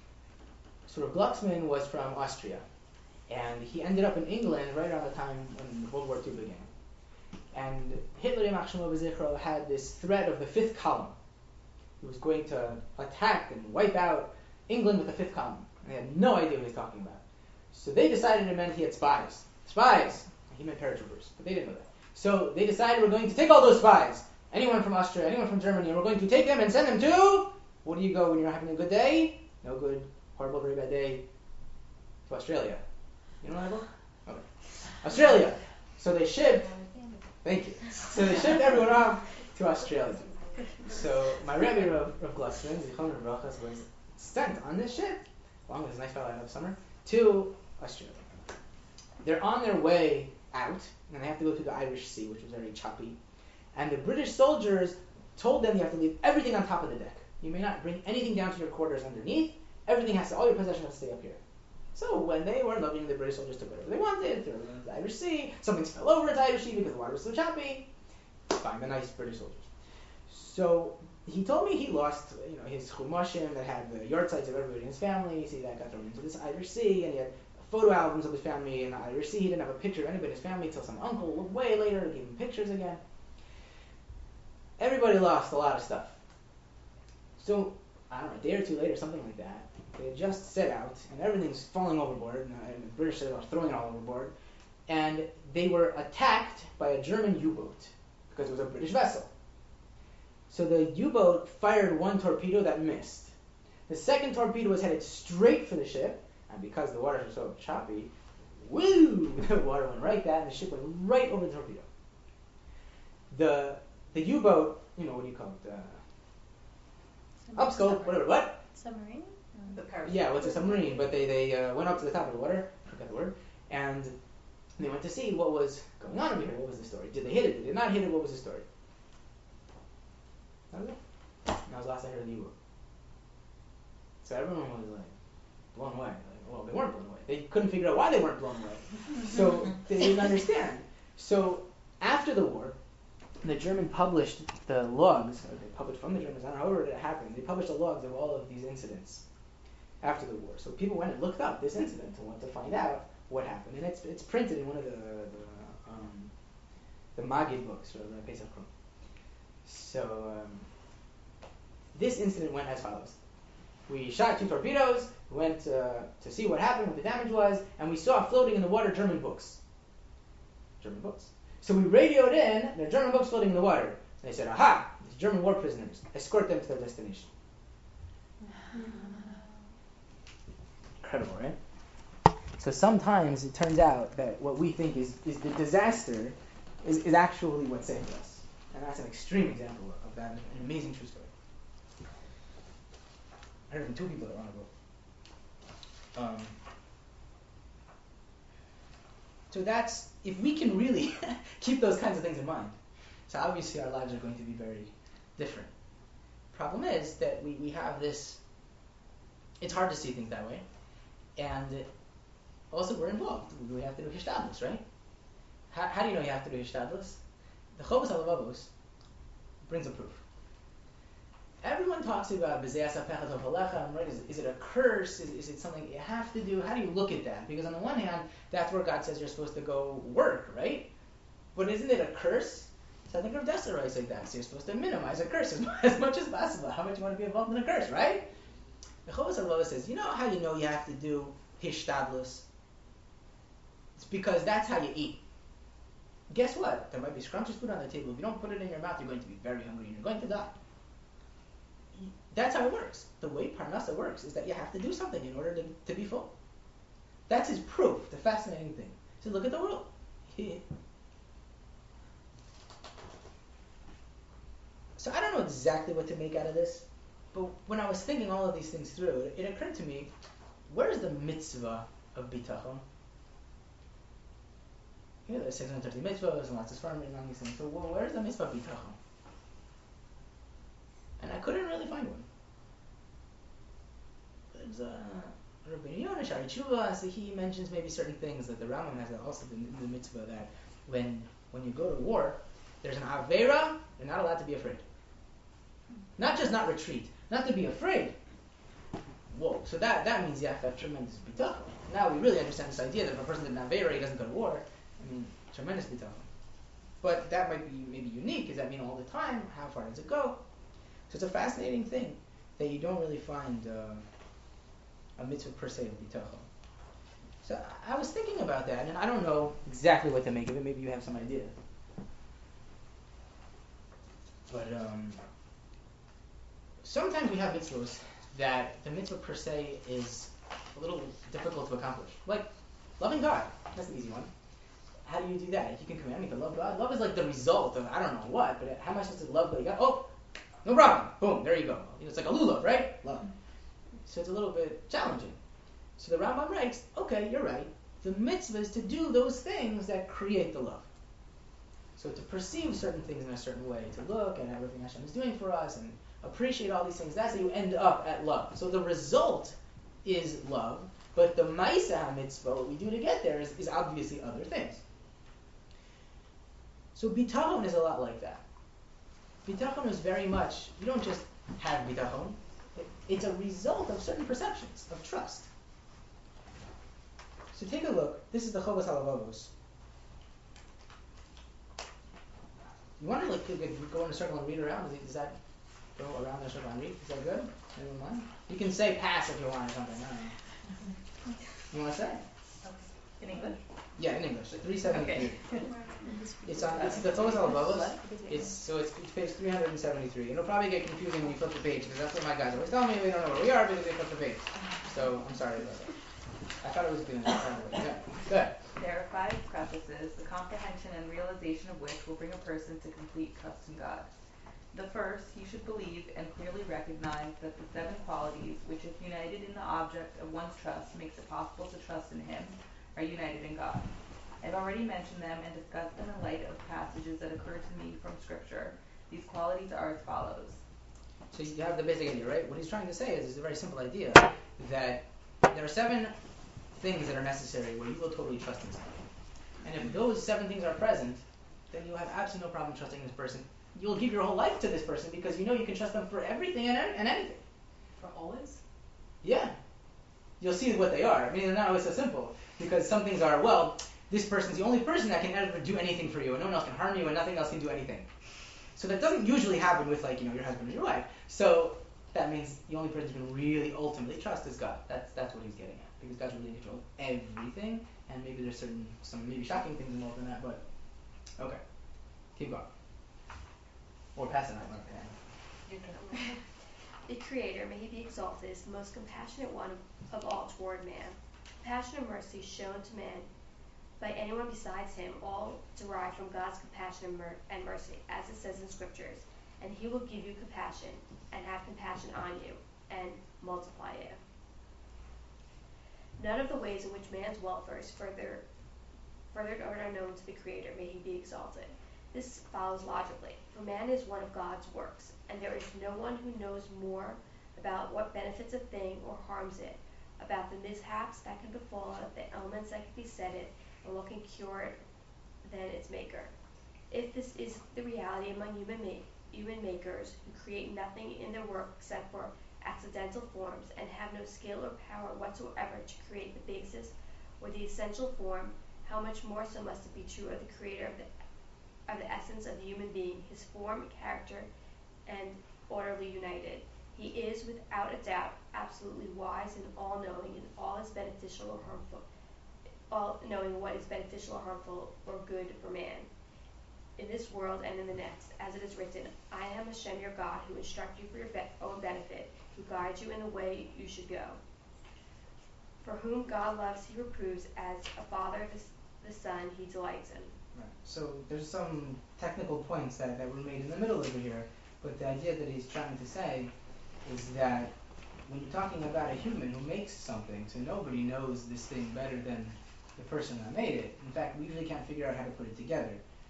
S1: So Glucksman was from Austria, and he ended up in England right around the time when World War II began. And Hitler, Yamach Shemo B'Zichro, had this threat of the 5th column. He was going to attack and wipe out England with the 5th column. And they had no idea what he was talking about. So they decided it meant he had spies. Spies! He meant paratroopers, but they didn't know that. So they decided we're going to take all those spies, anyone from Austria, anyone from Germany, and we're going to take them and send them to, where do you go when you're having a good day? No good horrible, very bad day, to Australia. You know that book? Okay. Australia. So they shipped. Thank you. So they shipped everyone off to Australia. So my Rebbe of Glucksman, Zichron Brachas, was sent on this ship, along with his nice fellow I love summer, to Australia. They're on their way out, and they have to go through the Irish Sea, which was very choppy. And the British soldiers told them you have to leave everything on top of the deck. You may not bring anything down to your quarters underneath. Everything has to, all your possessions have to stay up here. So when they were leaving, the British soldiers took whatever they wanted, threw it into the Irish Sea. Something fell over into the Irish Sea because the water was so choppy. Fine, the nice British soldiers. So he told me he lost, his chumashim that had the yard sites of everybody in his family. See, that got thrown into this Irish Sea, and he had photo albums of his family in the Irish Sea. He didn't have a picture of anybody in his family until some uncle way later gave him pictures again. Everybody lost a lot of stuff. So, I don't know, a day or two later, something like that, they had just set out, and everything's falling overboard, and the British are throwing it all overboard, and they were attacked by a German U-boat, because it was a British vessel. So the U-boat fired one torpedo that missed. The second torpedo was headed straight for the ship, and because the waters were so choppy, woo! The water went right that, and the ship went right over the torpedo. The U-boat, what do you call it? Upscope, whatever, what?
S2: Submarine?
S3: The parachute.
S1: Yeah, well, it's a submarine, but they went up to the top of the water, I forgot the word, and they went to see what was going on over here. What was the story? Did they hit it? Did they not hit it? What was the story? That was it. And that was the last I heard of the U-boat. So everyone was like blown away. Well, they weren't blown away. They couldn't figure out why they weren't blown away. So they didn't understand. So after the war, the German published the logs, or they published from the Germans, I don't know however it happened, they published the logs of all of these incidents after the war. So people went and looked up this incident and wanted to find out what happened. And it's printed in one of the Magid books, or the Pesach Krum. So this incident went as follows. We shot 2 torpedoes, went to see what happened, what the damage was, and we saw floating in the water German books. German books. So we radioed in, there are German books floating in the water. And they said, aha, these German war prisoners, escort them to their destination. Incredible, right? So sometimes it turns out that what we think is the disaster is actually what saved us. And that's an extreme example of that, an amazing true story. I heard from 2 people that want to go. So that's, if we can really keep those kinds of things in mind, so obviously our lives are going to be very different. Problem is that we have this, it's hard to see things that way, and also we're involved. We have to do hishtadlus, right? How do you know you have to do hishtadlus? The Chovos HaLevavos brings a proof. Everyone talks about b'zeh asapech atof, right? Is it a curse? Is it something you have to do? How do you look at that? Because on the one hand, that's where God says you're supposed to go work, right? But isn't it a curse? So I think Rav Dessler writes like that. So you're supposed to minimize a curse as much as possible. How much you want to be involved in a curse, right? The Chovos HaLevavos says, you know how you know you have to do hishtadlus? It's because that's how you eat. Guess what? There might be scrumptious food on the table. If you don't put it in your mouth, you're going to be very hungry and you're going to die. That's how it works. The way Parnasa works is that you have to do something in order to be full. That's his proof, the fascinating thing. So look at the world. So I don't know exactly what to make out of this, but when I was thinking all of these things through, it occurred to me, where's the mitzvah of bitachon? There's 630 mitzvahs and lots of svarim written on these things. So where's the mitzvah of bitachon? And I couldn't really find one. There's Rabbi Yonah Shari Tshuva, so he mentions maybe certain things that the Rambam has also in the mitzvah that when you go to war, there's an avera, you're not allowed to be afraid. Not just not retreat, not to be afraid. Whoa, so that means you have to have tremendous bitachon. Now we really understand this idea that if a person did an avera, he doesn't go to war. I mean, tremendous bitachon. But that might be maybe unique. Does that mean all the time? How far does it go? So it's a fascinating thing that you don't really find a mitzvah per se of bitachon. So I was thinking about that, and I don't know exactly what to make of it. Maybe you have some idea. But sometimes we have mitzvahs that the mitzvah per se is a little difficult to accomplish. Like loving God, that's an easy one. How do you do that? If you can command me to love God, love is like the result of I don't know what, but how am I supposed to love God? Oh, no problem. Boom, there you go. It's like a lulav, right? Love. So it's a little bit challenging. So the Rambam writes, okay, you're right. The mitzvah is to do those things that create the love. So to perceive certain things in a certain way, to look at everything Hashem is doing for us and appreciate all these things, that's how you end up at love. So the result is love, but the Ma'aseh mitzvah, what we do to get there, is obviously other things. So bitachon is a lot like that. Bitachon is very much, you don't just have bitachon, it's a result of certain perceptions, of trust. So take a look, this is the Chovos HaLevavos. You want to go in a circle and read around? Does that go around in a circle and read? Is that good? Anyone mind? You can say pass if you want or something. I don't know. You want to say?
S3: In English?
S1: Yeah, in English. 373.
S3: Okay.
S1: It's the Chovos HaLevavos. It's page 373. It'll probably get confusing when you flip the page because that's what my guys always tell me. We don't know where we are because they flip the page. So I'm sorry about that. I thought it was good. Yeah. Good.
S3: There are 5 prefaces, the comprehension and realization of which will bring a person to complete trust in God. The first, he should believe and clearly recognize that the 7 qualities, which if united in the object of one's trust makes it possible to trust in him, are united in God. I've already mentioned them and discussed them in light of passages that occur to me from Scripture. These qualities are as follows.
S1: So you have the basic idea, right? What he's trying to say is a very simple idea, that there are 7 things that are necessary where you will totally trust in somebody. And if those 7 things are present, then you'll have absolutely no problem trusting this person. You'll give your whole life to this person because you know you can trust them for everything and anything.
S5: For always?
S1: Yeah. You'll see what they are. I mean, they're not always so simple because some things are, well, this person's the only person that can ever do anything for you and no one else can harm you and nothing else can do anything. So that doesn't usually happen with your husband or your wife. So that means the only person you can really ultimately trust is God. That's what he's getting at. Because God's really in control of everything, and maybe there's some maybe shocking things involved in that, but okay. Keep going. Or pass it on.
S4: The Creator, may He be exalted, is the most compassionate one of all toward man. Compassion and mercy shown to man by anyone besides Him, all derived from God's compassion and mercy, as it says in Scriptures. And He will give you compassion, and have compassion on you, and multiply you. None of the ways in which man's welfare is furthered or unknown to the Creator, may He be exalted. This follows logically, for man is one of God's works, and there is no one who knows more about what benefits a thing or harms it, about the mishaps that can befall it, the ailments that can beset it, and what can cure it than its maker. If this is the reality among human makers who create nothing in their work except for accidental forms and have no skill or power whatsoever to create the basis or the essential form, how much more so must it be true of the Creator of the essence of the human being, his form, character, and orderly united. He is, without a doubt, absolutely wise and all-knowing in all is beneficial or harmful, all knowing what is beneficial or harmful or good for man, in this world and in the next, as it is written, I am Hashem your God, who instruct you for your own benefit, who guides you in the way you should go. For whom God loves, He reproves, as a father the son He delights in.
S1: Right. So there's some technical points that were made in the middle over here, but the idea that he's trying to say is that when you're talking about a human who makes something, so nobody knows this thing better than the person that made it. In fact, we usually can't figure out how to put it together,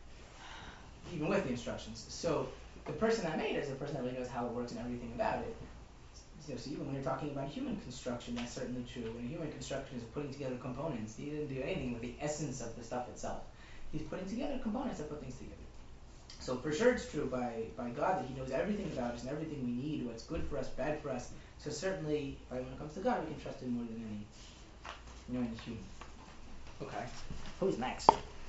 S1: even with the instructions. So the person that made it is the person that really knows how it works and everything about it. So even when you're talking about human construction, that's certainly true. When human construction is putting together components, he didn't do anything with the essence of the stuff itself. He's putting together components that put things together. So for sure it's true by God that He knows everything about us and everything we need, what's good for us, bad for us. So certainly, when it comes to God, we can trust Him more than any human. Okay. Who's next?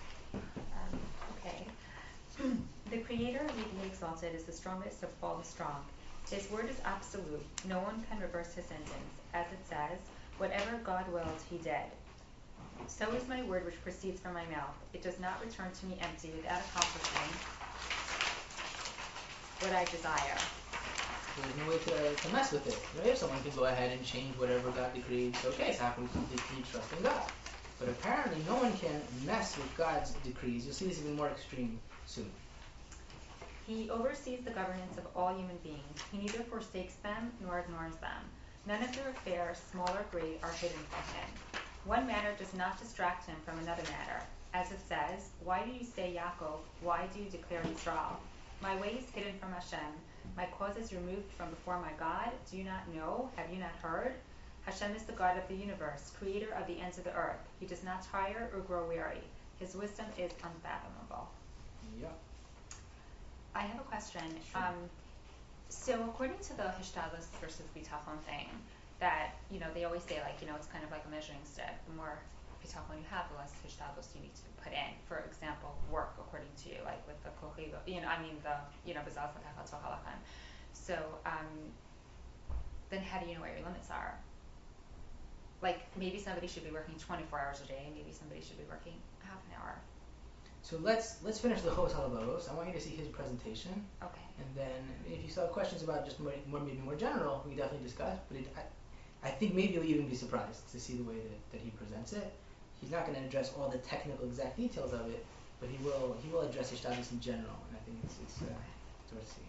S5: Okay. The Creator, may be exalted, is the strongest of all the strong. His word is absolute. No one can reverse His sentence. As it says, whatever God willed, He did. So is my word which proceeds from my mouth. It does not return to me empty without accomplishing what I desire.
S1: There's no way to mess with it. Right? If someone can go ahead and change whatever God decreed, okay, so how can we keep trusting God? But apparently no one can mess with God's decrees. You'll see this even more extreme soon.
S5: He oversees the governance of all human beings. He neither forsakes them nor ignores them. None of their affairs, small or great, are hidden from him. One matter does not distract him from another matter. As it says, why do you say Yaakov? Why do you declare Yisrael? My way is hidden from Hashem. My cause is removed from before my God. Do you not know? Have you not heard? Hashem is the God of the universe, creator of the ends of the earth. He does not tire or grow weary. His wisdom is unfathomable.
S1: Yeah.
S5: I have a question.
S1: Sure.
S5: So according to the Hishtadlus versus Bitachon thing, that, they always say, it's kind of like a measuring stick. The more Bitachon you have, the less Hishtadlus you need to put in. For example, work, according to you, like with the Kochiva, Bezal Fatachat Halachan. So, then how do you know what your limits are? Like, maybe somebody should be working 24 hours a day, maybe somebody should be working half an hour.
S1: So let's finish the Chos Halavavos. I want you to see his presentation.
S5: Okay.
S1: And then if you still have questions about just maybe more general, we can definitely discuss. But I think maybe you'll even be surprised to see the way that he presents it. He's not going to address all the technical exact details of it, but he will address Hishtadlus in general, and I think it's worth seeing.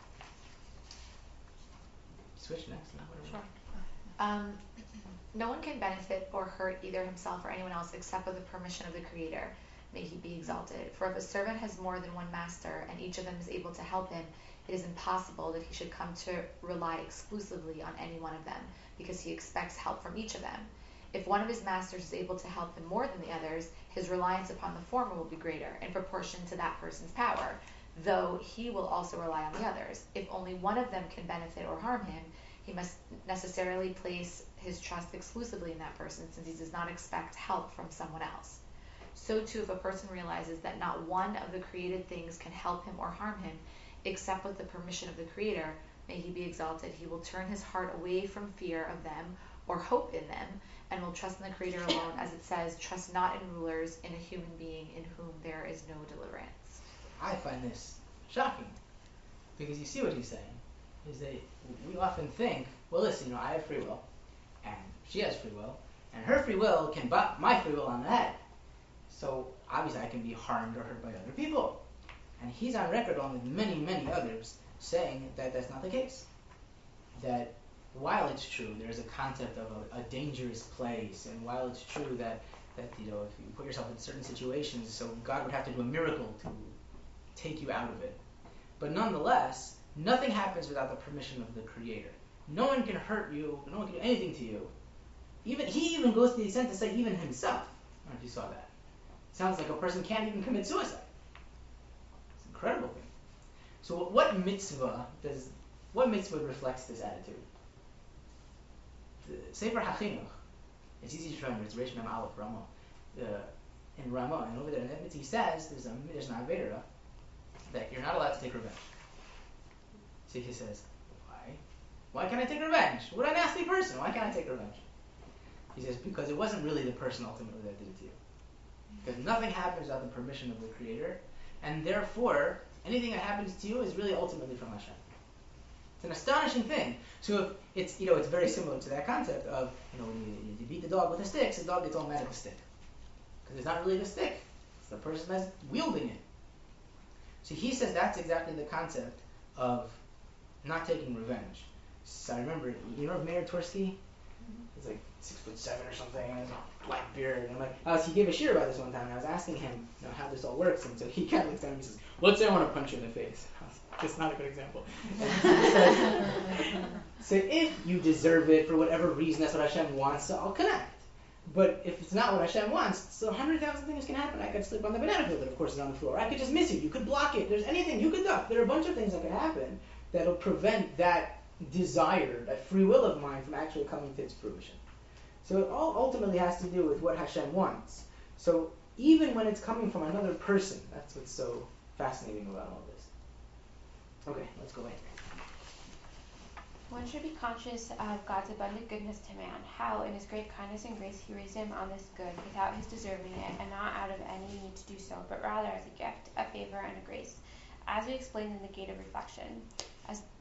S1: Switch next. No, whatever.
S6: Sure. No one can benefit or hurt either himself or anyone else except with the permission of the Creator. May he be exalted. For if a servant has more than one master, and each of them is able to help him, it is impossible that he should come to rely exclusively on any one of them, because he expects help from each of them. If one of his masters is able to help him more than the others, his reliance upon the former will be greater, in proportion to that person's power, though he will also rely on the others. If only one of them can benefit or harm him, he must necessarily place his trust exclusively in that person, since he does not expect help from someone else. So too, if a person realizes that not one of the created things can help him or harm him, except with the permission of the Creator, may he be exalted, he will turn his heart away from fear of them or hope in them, and will trust in the Creator alone, as it says, trust not in rulers, in a human being in whom there is no deliverance.
S1: I find this shocking, because you see what he's saying, is that we often think, well listen, I have free will, and she has free will, and her free will can bump my free will on the head. So obviously I can be harmed or hurt by other people. And he's on record along with many, many others saying that that's not the case. That while it's true, there's a concept of a dangerous place, and while it's true that if you put yourself in certain situations, so God would have to do a miracle to take you out of it. But nonetheless, nothing happens without the permission of the Creator. No one can hurt you, no one can do anything to you. He even goes to the extent to say even himself. I don't know if you saw that. Sounds like a person can't even commit suicide. It's an incredible thing. So what mitzvah reflects this attitude? The Sefer HaChinuch, it's easy to remember, it's Reish Mem Aleph Rama. In Rama, and over there in that mitzvah, he says there's an Avera that you're not allowed to take revenge. So he says, why? Why can't I take revenge? What a nasty person, why can't I take revenge? He says, because it wasn't really the person ultimately that did it to you. Because nothing happens without the permission of the Creator, and therefore, anything that happens to you is really ultimately from Hashem. It's an astonishing thing. So it's very similar to that concept of, when you beat the dog with a stick, so the dog gets all mad at the stick. Because it's not really the stick, it's the person that's wielding it. So he says that's exactly the concept of not taking revenge. So I remember, Meir Tversky? He's like 6'7" or something, and has a black beard. And I'm like, he gave a shir about this one time, and I was asking him, how this all works. And so he kind of looks at me and says, let's say I want to punch you in the face. That's not a good example. So if you deserve it for whatever reason, that's what Hashem wants, so I'll connect. But if it's not what Hashem wants, so 100,000 things can happen. I could slip on the banana peel that, of course, is on the floor. I could just miss you. You could block it. There's anything. You could duck. There are a bunch of things that could happen that'll prevent that desire, that free will of mine from actually coming to its fruition. So it all ultimately has to do with what Hashem wants. So even when it's coming from another person, that's what's so fascinating about all this. Okay, let's go ahead.
S4: One should be conscious of God's abundant goodness to man, how in his great kindness and grace he raised him on this good without his deserving it, and not out of any need to do so, but rather as a gift, a favor, and a grace, as we explained in the Gate of Reflection.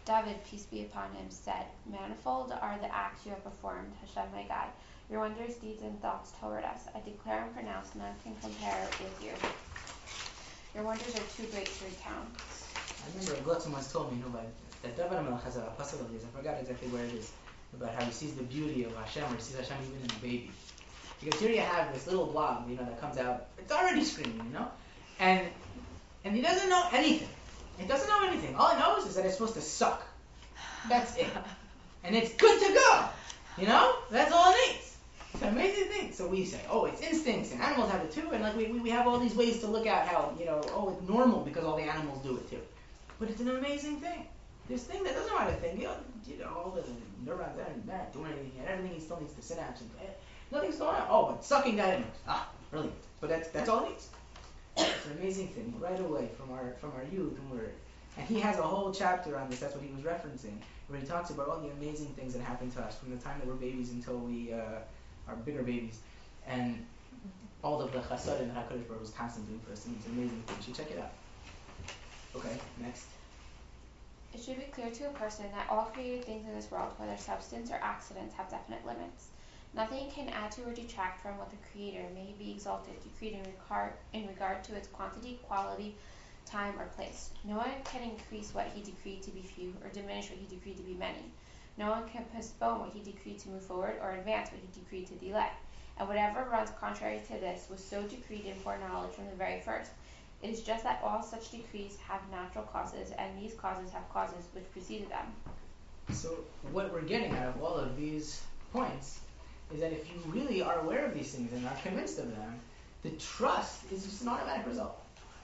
S4: David, peace be upon him, said, "Manifold are the acts you have performed, Hashem my God. Your wondrous deeds and thoughts toward us. I declare and pronounce none can compare with you. Your wonders are too great to recount."
S1: I remember Glotzman once told me, that David HaMelech has a pasuk of this. I forgot exactly where it is, about how he sees the beauty of Hashem, or he sees Hashem even in a baby. Because here you have this little blob, that comes out. It's already screaming, and he doesn't know anything. It doesn't know anything. All it knows is that it's supposed to suck. That's it. And it's good to go. That's all it needs. It's an amazing thing. So we say, it's instincts, and animals have it too, and we have all these ways to look at how, it's normal because all the animals do it too. But it's an amazing thing. This thing that doesn't know how to think, all the neurons aren't doing anything, and everything still needs to synapse, and nothing's going on. But sucking that in. Brilliant. But that's all it needs. It's an amazing thing right away from our youth, and he has a whole chapter on this. That's what he was referencing, where he talks about all the amazing things that happen to us from the time that we're babies until we are bigger babies, and all of the chassadim that HaKadosh Baruch Hu was constantly doing for us. And it's an amazing thing. You should check it out. Okay, next.
S4: It should be clear to a person that all created things in this world, whether substance or accidents, have definite limits. Nothing can add to or detract from what the Creator may be exalted, decreed in regard to its quantity, quality, time, or place. No one can increase what he decreed to be few, or diminish what he decreed to be many. No one can postpone what he decreed to move forward, or advance what he decreed to delay. And whatever runs contrary to this was so decreed in foreknowledge from the very first. It is just that all such decrees have natural causes, and these causes have causes which preceded them.
S1: So what we're getting out of all of these points is that if you really are aware of these things and are convinced of them, the trust is just an automatic result.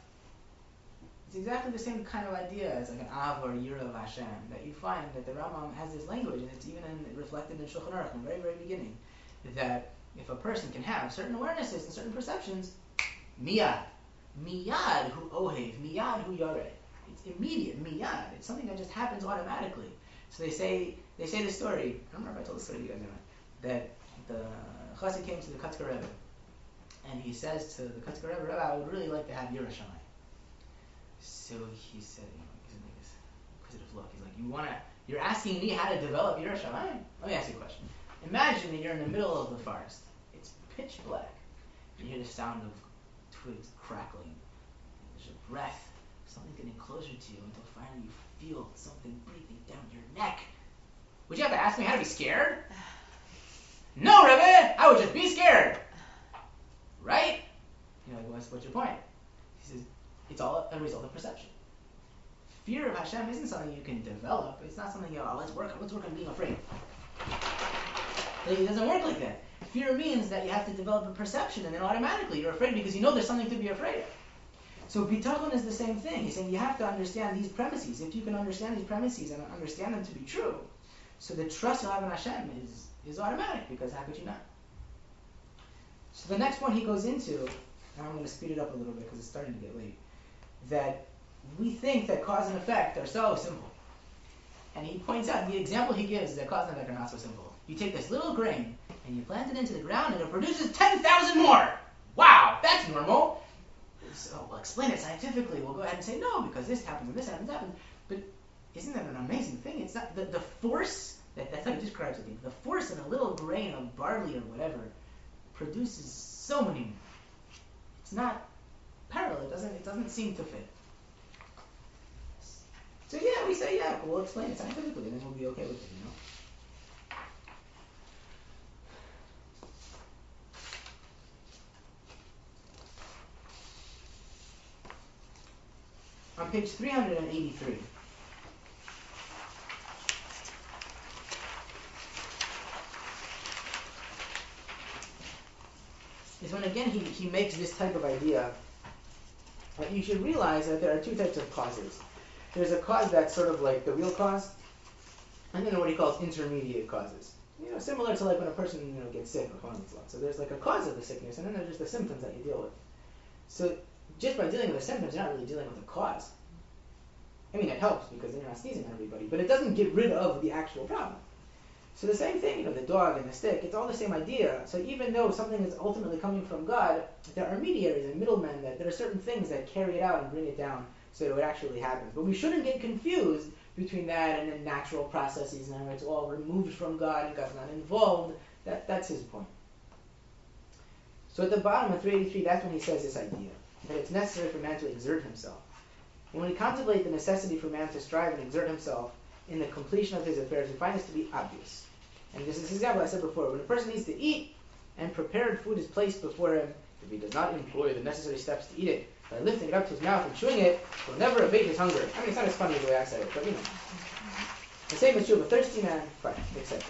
S1: It's exactly the same kind of idea as like an Av or Yira of Hashem, that you find that the Rambam has this language, and it's even reflected in Shulchan Aruch in the very, very beginning, that if a person can have certain awarenesses and certain perceptions, miyad hu ohev, miyad hu yared. It's immediate, miyad. It's something that just happens automatically. So they say the story. I don't remember if I told the story to you guys or not. That the chassid came to the Kotzker Rebbe, and he says to the Kotzker Rebbe, "Rebbe, I would really like to have Yira Shamayim." So he said, he's in this inquisitive look. He's like, you're asking me how to develop Yira Shamayim? Let me ask you a question. Imagine that you're in the middle of the forest. It's pitch black. You hear the sound of twigs crackling. There's a breath. Something's getting closer to you until finally you feel something breathing down your neck. Would you have to ask me how to be scared? No, Rebbe! I would just be scared! Right? What's your point? He says, it's all a result of perception. Fear of Hashem isn't something you can develop. It's not something, let's work on being afraid. It doesn't work like that. Fear means that you have to develop a perception, and then automatically you're afraid because you know there's something to be afraid of. So bitachon is the same thing. He's saying you have to understand these premises. If you can understand these premises and understand them to be true, so the trust you'll have in Hashem is automatic, because how could you not? So the next point he goes into, and I'm going to speed it up a little bit because it's starting to get late, that we think that cause and effect are so simple. And he points out, the example he gives is that cause and effect are not so simple. You take this little grain and you plant it into the ground and it produces 10,000 more! Wow, that's normal! So we'll explain it scientifically. We'll go ahead and say, no, because this happens and this happens and happens. But isn't that an amazing thing? It's not the force, that's how he describes it. The force in a little grain of barley or whatever produces so many more. It's not parallel. It doesn't seem to fit. So we say, we'll explain it scientifically, and then we'll be okay with it, On page 383, is when again he makes this type of idea. You should realize that there are two types of causes. There's a cause that's sort of like the real cause, and then what he calls intermediate causes. Similar to like when a person gets sick or falls. So there's like a cause of the sickness, and then there's just the symptoms that you deal with. So just by dealing with the symptoms, you're not really dealing with the cause. I mean, it helps because then you're not sneezing on everybody, but it doesn't get rid of the actual problem. So the same thing, the dog and the stick, it's all the same idea. So even though something is ultimately coming from God, there are mediators and middlemen, that there are certain things that carry it out and bring it down so it actually happens. But we shouldn't get confused between that and then natural processes, and it's all removed from God and God's not involved. That's his point. So at the bottom of 383, that's when he says this idea, that it's necessary for man to exert himself. And when we contemplate the necessity for man to strive and exert himself in the completion of his affairs, we find this to be obvious. And this is the example I said before. When a person needs to eat, and prepared food is placed before him, if he does not employ the necessary steps to eat it, by lifting it up to his mouth and chewing it, will never abate his hunger. I mean, it's not as funny as the way I said it, but you know. The same is true of a thirsty man, fine, etc.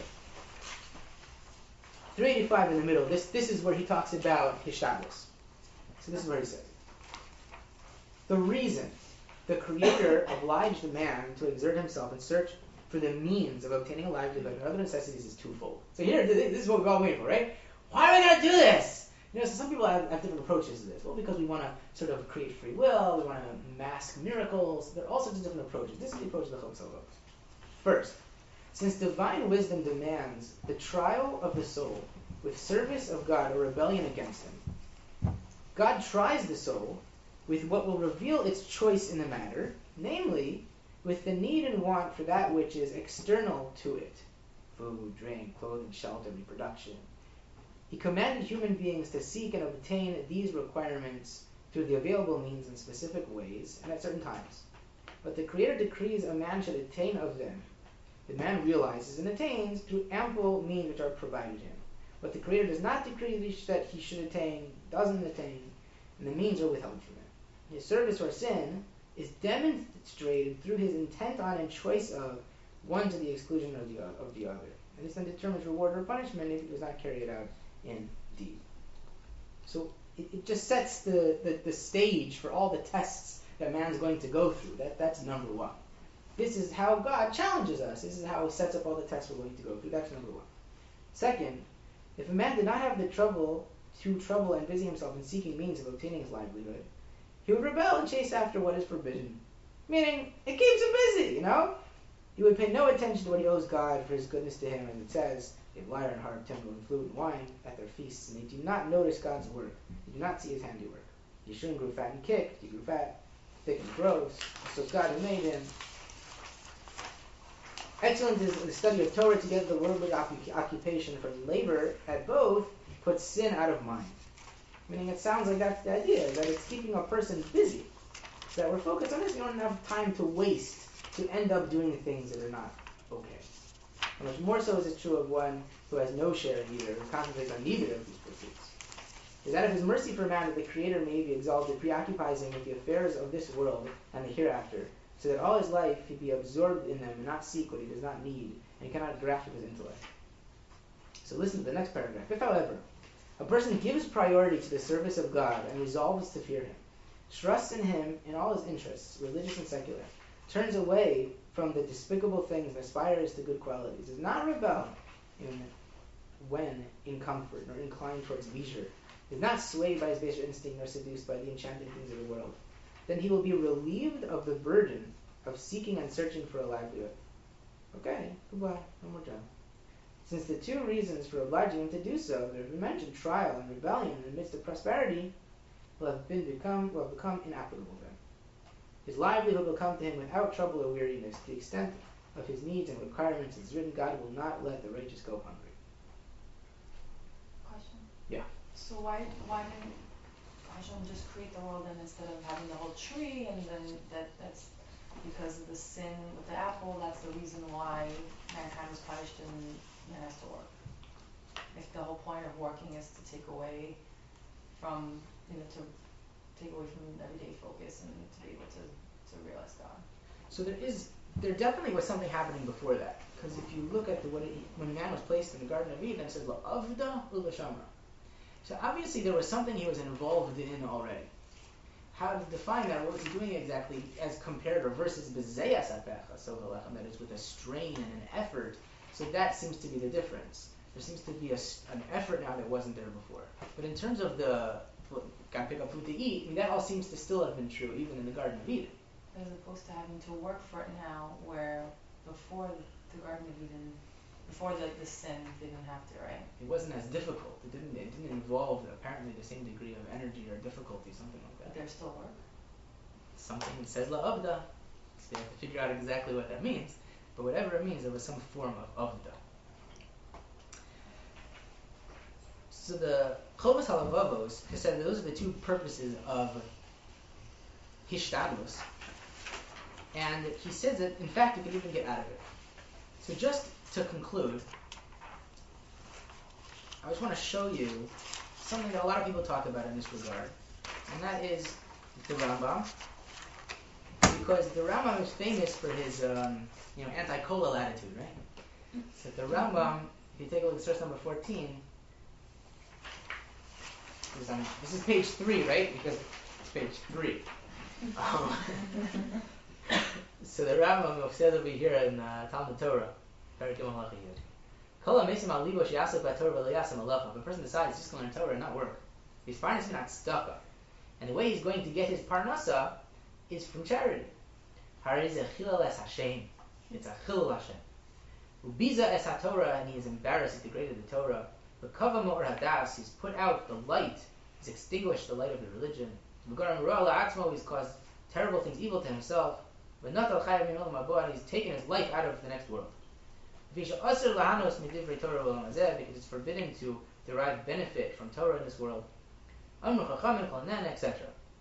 S1: 385 in the middle, this is where he talks about his shabbos. So this is where he says, the reason the Creator obliged the man to exert himself and search for the means of obtaining a livelihood and other necessities is twofold. So here, this is what we're all waiting for, right? Why are we going to do this? You know, so some people have different approaches to this. Well, because we want to sort of create free will, we want to mask miracles. There are all sorts of different approaches. This is the approach of the Chok Solo. First, since divine wisdom demands the trial of the soul with service of God or rebellion against him, God tries the soul with what will reveal its choice in the matter, namely, with the need and want for that which is external to it, food, drink, clothing, shelter, reproduction. He commanded human beings to seek and obtain these requirements through the available means in specific ways and at certain times. But the Creator decrees a man should attain of them. The man realizes and attains through ample means which are provided him. But the Creator does not decree that he should attain, doesn't attain, and the means are withheld from him. His service or sin is demonstrated through his intent on and choice of one to the exclusion of the other. And this then determines reward or punishment if he does not carry it out in deed. So it just sets the stage for all the tests that man's going to go through. That's number one. This is how God challenges us. This is how he sets up all the tests we're going to go through. That's number one. Second, if a man did not have the trouble and busy himself in seeking means of obtaining his livelihood, he would rebel and chase after what is forbidden. Meaning, it keeps him busy, you know? He would pay no attention to what he owes God for his goodness to him, as it says, they have lyre and harp, timbrel, and flute and wine at their feasts, and they do not notice God's work. They do not see his handiwork. Yeshurun grew fat and kicked, he grew fat, thick and gross, so God who made him. Excellence is the study of Torah together with the worldly occupation for labor at both puts sin out of mind. Meaning it sounds like that's the idea, that it's keeping a person busy. So that we're focused on this, we don't have time to waste to end up doing things that are not okay. And much more so is it true of one who has no share in either, who concentrates on neither of these pursuits. Is that of his mercy for man that the Creator may be exalted, preoccupies him with the affairs of this world and the hereafter, so that all his life he be absorbed in them and not seek what he does not need, and cannot grasp with his intellect. So listen to the next paragraph. If, however, a person gives priority to the service of God and resolves to fear him, trusts in him in all his interests, religious and secular, turns away from the despicable things and aspires to good qualities, does not rebel when in comfort, nor inclined towards leisure, is not swayed by his baser instinct, nor seduced by the enchanting things of the world, then he will be relieved of the burden of seeking and searching for a livelihood. Okay, goodbye, no more job. Since the two reasons for obliging him to do so, that have been mentioned, trial and rebellion in the midst of prosperity, will have become inapplicable then. His livelihood will come to him without trouble or weariness, to the extent of his needs and requirements. It is written, God will not let the righteous go hungry.
S7: Question.
S1: Yeah.
S7: So why didn't Hashem just create the world, and instead of having the whole tree, and then that's because of the sin with the apple, that's the reason why mankind was punished and man has to work. If the whole point of working is to take away from, to take away from everyday focus and to be able to realize God.
S1: So there definitely was something happening before that. Because if you look at when man was placed in the Garden of Eden, it says, La'avda u'lashamra. So obviously there was something he was involved in already. How to define that? What was he doing exactly as compared or versus b'zeyas apecha, so that is with a strain and an effort. So that seems to be the difference. There seems to be an effort now that wasn't there before. But in terms of got to pick up food to eat, that all seems to still have been true even in the Garden of Eden.
S7: As opposed to having to work for it now, where before the Garden of Eden, before the sin, didn't have to, right?
S1: It wasn't as difficult. It didn't involve apparently the same degree of energy or difficulty, something like that.
S7: But there's still work.
S1: Something that says la'avda. So you have to figure out exactly what that means. But whatever it means, there was some form of avda. So the Chovos Halavavos has said those are the two purposes of Hishtadlus. And he says that, in fact, you can even get out of it. So just to conclude, I just want to show you something that a lot of people talk about in this regard, and that is the Rambam, because the Rambam is famous for his, anti-kollel attitude, right? So the Rambam, if you take a look at source number 14, this is page 3, right? Because it's page 3. So the Rambam says over here in Talmud Torah, Perek Yom Halacha Yud. If a person decides he's going to learn Torah and not work, his parnasa is not stuck up. And the way he's going to get his parnasa is from charity. It's a chilul Hashem. Ubiza es haTorah, and he is embarrassed, he's degraded the Torah. V'kava ma'or hadas, he's put out the light, he's extinguished the light of the religion. V'garam ra la'atzmo, he's caused terrible things, evil to himself. V'natal chayav min olam haba, and he's taken his life out of the next world. Because it's forbidden to derive benefit from Torah in this world, etc.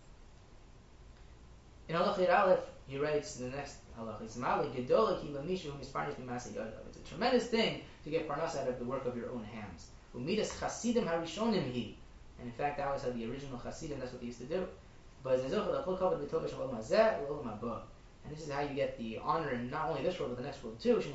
S1: In Halacha Yud Aleph, he writes in the next halacha, it's a tremendous thing to get parnasa out of the work of your own hands. And in fact, that was how the original Hasidim, that's what they used to do. And this is how you get the honor in not only this world but the next world too.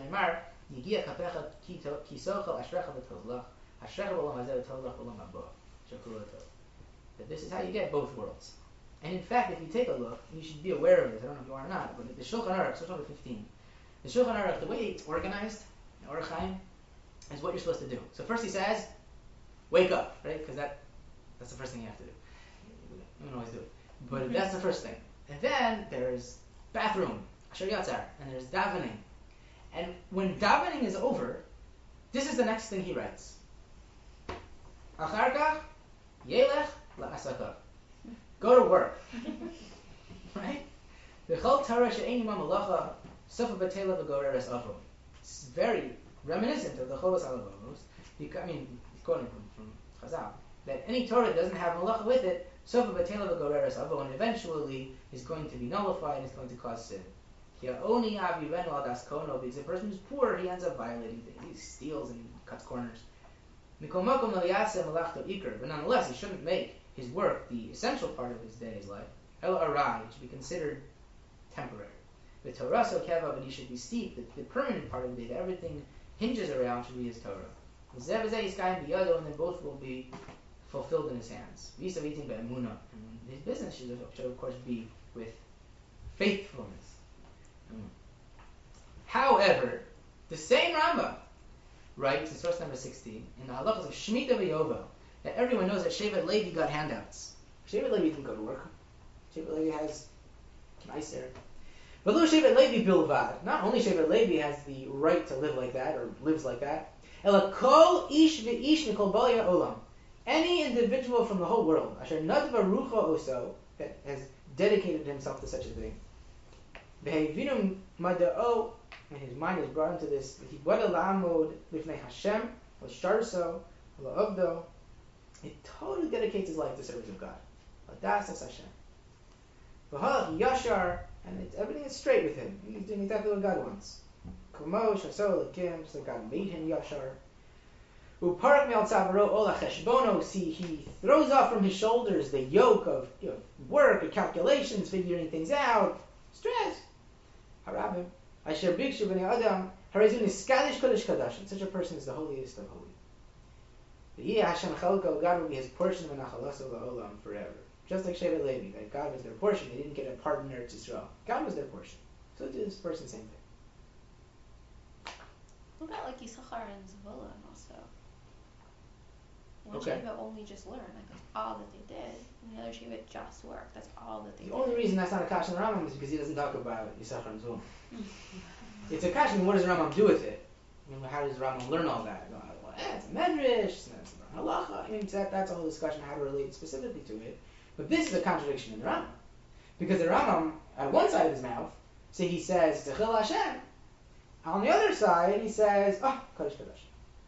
S1: That this is how you get both worlds. And in fact, if you take a look, you should be aware of this, I don't know if you are or not, but the Shulchan Aruch, source number 15, the Shulchan Aruch, the way it's organized, in Orach Chaim, is what you're supposed to do. So first he says, wake up, right? Because that's the first thing you have to do. You don't always do it. But that's the first thing. And then there's bathroom, Asher Yatzar, and there's davening. And when davening is over, this is the next thing he writes. Achar kach, yelech la'asakav. Go to work. Right? V'chol Torah she'ein imam malacha, sofa b'tela v'goreres avon. It's very reminiscent of the Chovos Halavavos. He's quoting from Chazal. That any Torah that doesn't have malacha with it, sofa b'tela v'goreres avon, and eventually is going to be nullified and is going to cause sin. Because a person who's poor, he ends up violating things. He steals and cuts corners. But nonetheless, he shouldn't make his work the essential part of his day's life. El arai, it should be considered temporary. But Torah so keva, but he should be steeped. The permanent part of the day that everything hinges around should be his Torah. And then both will be fulfilled in his hands. And his business should of course be with faithfulness. However, the same Rambam writes in source number 16 in the halachas of Shemitah v'Yovel that everyone knows that Shevet Levi got handouts. Shevet Levi didn't go to work. Shevet Levi has nicer. But lo Shevet Levi bilvad. Not only Shevet Levi has the right to live like that or lives like that. Ela kol ish v'ish mikol balya olam. Any individual from the whole world, asher nadva rucha oso, that has dedicated himself to such a thing. Behevinum mada'o, and his mind is brought into this. He wada la'amod lifnei Hashem, l'sharso, la'avdo. He totally dedicates his life to service of God. L'das es Hashem. V'halach yashar, and everything is straight with him. He's doing exactly what God wants. Kumo shaso l'kim, just like God made him yashar. Uparak me'al tzavaro ola cheshbono. See, he throws off from his shoulders the yoke of work, of calculations, figuring things out, stress. Harabim. Asher bikshu b'nei adam harizun iskadish kodesh kadashim. Such a person is the holiest of holy. V'yeh Hashem chalko, God will be his portion of nachalaso la'olam forever. Just like Shevet Levi, that God was their portion. They didn't get a part in Eretz Yisrael. God was their portion. So to this person, same thing.
S2: What about like Yisachar and Zevulun also? One
S1: Okay.
S2: Shevet only just learned, like that's all that they did. And the other Shevet just worked. That's all that they did.
S1: The only reason that's not a kash in the Rambam is because he doesn't talk about Yisachar and Zevulun. It's a kash, what does the Rambam do with it? How does the Rambam learn all that? It's a medrash, it's a halacha. That's a whole discussion how to relate specifically to it. But this is a contradiction in the Rambam. Because the Rambam, at one side of his mouth, So he says, Zechil Hashem. On the other side, he says, oh, Kodesh Kodesh.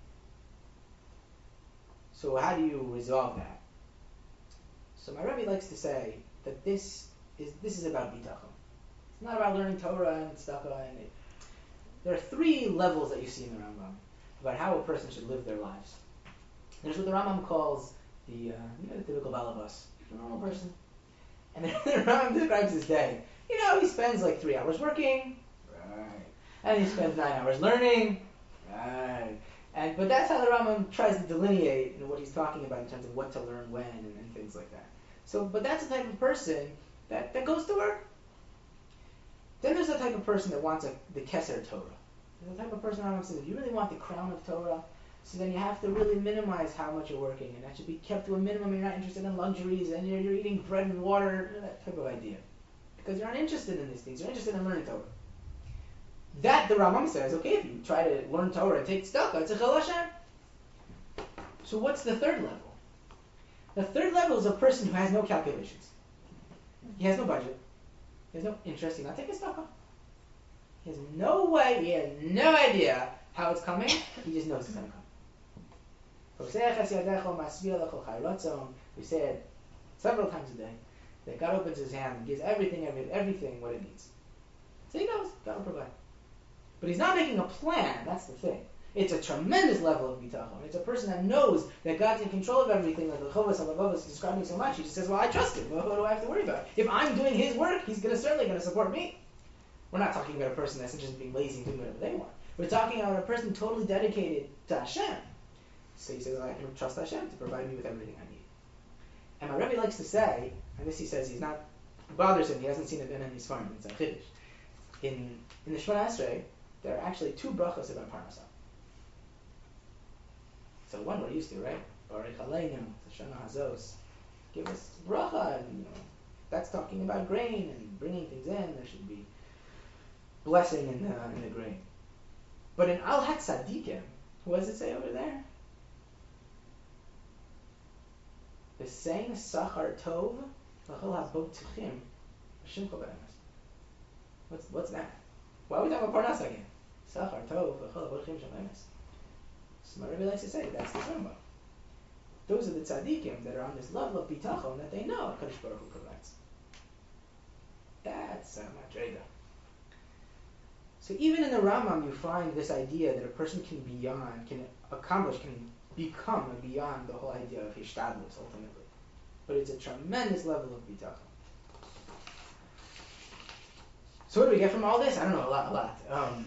S1: So how do you resolve that? So my Rebbe likes to say that this is about bitachon. It's not about learning Torah and tzedakah. And there are three levels that you see in the Rambam about how a person should live their lives. There's what the Rambam calls the typical balabas, a normal person. And then the Rambam describes his day. He spends like 3 hours working, right, and he spends 9 hours learning, right. But that's how the Rambam tries to delineate what he's talking about in terms of what to learn when and things like that. But that's the type of person that goes to work. Then there's the type of person that wants the Keser Torah. There's the type of person the Rambam says, if you really want the crown of Torah, so then you have to really minimize how much you're working, and that should be kept to a minimum. You're not interested in luxuries, and you're eating bread and water, that type of idea. Because you're not interested in these things. You're interested in learning Torah. That, the Rambam says, okay, if you try to learn Torah and take tzedakah, it's a chil Hashem. So what's the third level? The third level is a person who has no calculations. He has no budget. He has no interest. He's not taking tzedakah. He has no way, he has no idea how it's coming. He just knows it's going to come. We say it several times a day, that God opens his hand and gives everything what it needs. So he knows God will provide. But he's not making a plan, that's the thing. It's a tremendous level of bitachon. It's a person that knows that God's in control of everything, like the Chovos HaLevavos is describing so much. He just says, well, I trust him. What do I have to worry about? If I'm doing his work, he's certainly going to support me. We're not talking about a person that's interested in being lazy and doing whatever they want. We're talking about a person totally dedicated to Hashem. So he says, I can trust Hashem to provide me with everything I need. And my Rebbe likes to say, and this he says he's not bothers him, he hasn't seen it in any Sfarim, it's a Chiddush. In the Shemona Esrei, there are actually 2 brachos about Parnasah. So one we're used to, right? Baruch Aleinu, Shana Hazos. Give us bracha, and that's talking about grain and bringing things in. There should be blessing in the grain. But in Al HaTzadikim, what does it say over there? It's saying Sachar Tov L'chol HaBotichim B'Shimcha B'Emes. What's that? Why are we talking about Parnasah again? Sachar Tov L'chol HaBotichim B'Shimcha B'Emes. So my Rebbe likes to say that's the Rambam. Those are the tzaddikim that are on this level of bitachon that they know HaKadosh Baruch Hu provides. That's madrega. So even in the Rambam you find this idea that a person can become beyond the whole idea of hishtadlus ultimately. But it's a tremendous level of bitachon. So what do we get from all this? I don't know, a lot.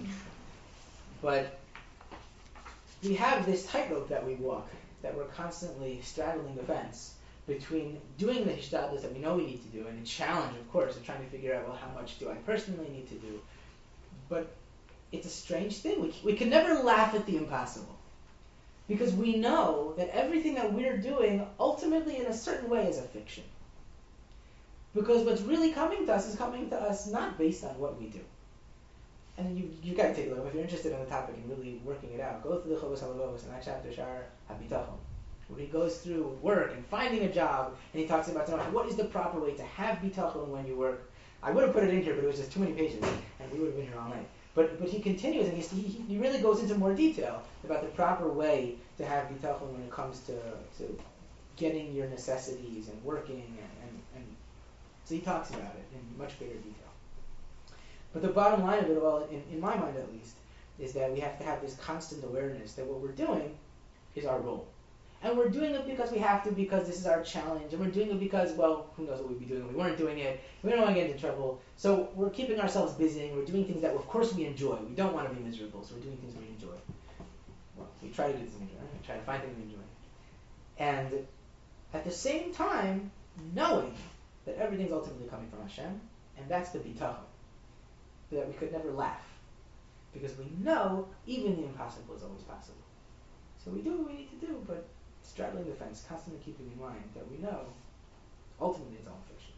S1: But we have this tightrope that we walk, that we're constantly straddling the fence between doing the hishtadlus that we know we need to do, and the challenge, of course, of trying to figure out, well, how much do I personally need to do? But it's a strange thing. We can never laugh at the impossible. Because we know that everything that we're doing, ultimately, in a certain way, is a fiction. Because what's really coming to us is coming to us not based on what we do. And you've got to take a look. If you're interested in the topic and really working it out, go through the Chovos HaLevavos in that chapter, Shar HaBitachon, where he goes through work and finding a job, and he talks about what is the proper way to have bitachon when you work. I would have put it in here, but it was just too many pages, and we would have been here all night. But he continues, and he really goes into more detail about the proper way to have bitachon when it comes to getting your necessities and working, and so he talks about it in much greater detail. But the bottom line of it all, in my mind at least, is that we have to have this constant awareness that what we're doing is our role. And we're doing it because we have to, because this is our challenge, and we're doing it because, well, who knows what we'd be doing if we weren't doing it. We don't want to get into trouble. So we're keeping ourselves busy, and we're doing things that, of course, we enjoy. We don't want to be miserable, so we're doing things we enjoy. Well, we try to do things we enjoy. We try to find things we enjoy. And at the same time, knowing that everything's ultimately coming from Hashem, and that's the bitachon, that we could never laugh. Because we know even the impossible is always possible. So we do what we need to do, but straddling the fence, constantly keeping in mind that we know ultimately it's all fiction.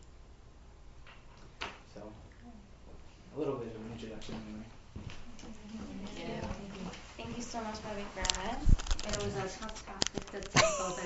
S1: So, a little bit of an introduction anyway.
S2: Thank you so much for the experiment.
S5: It was a tough topic to tackle, but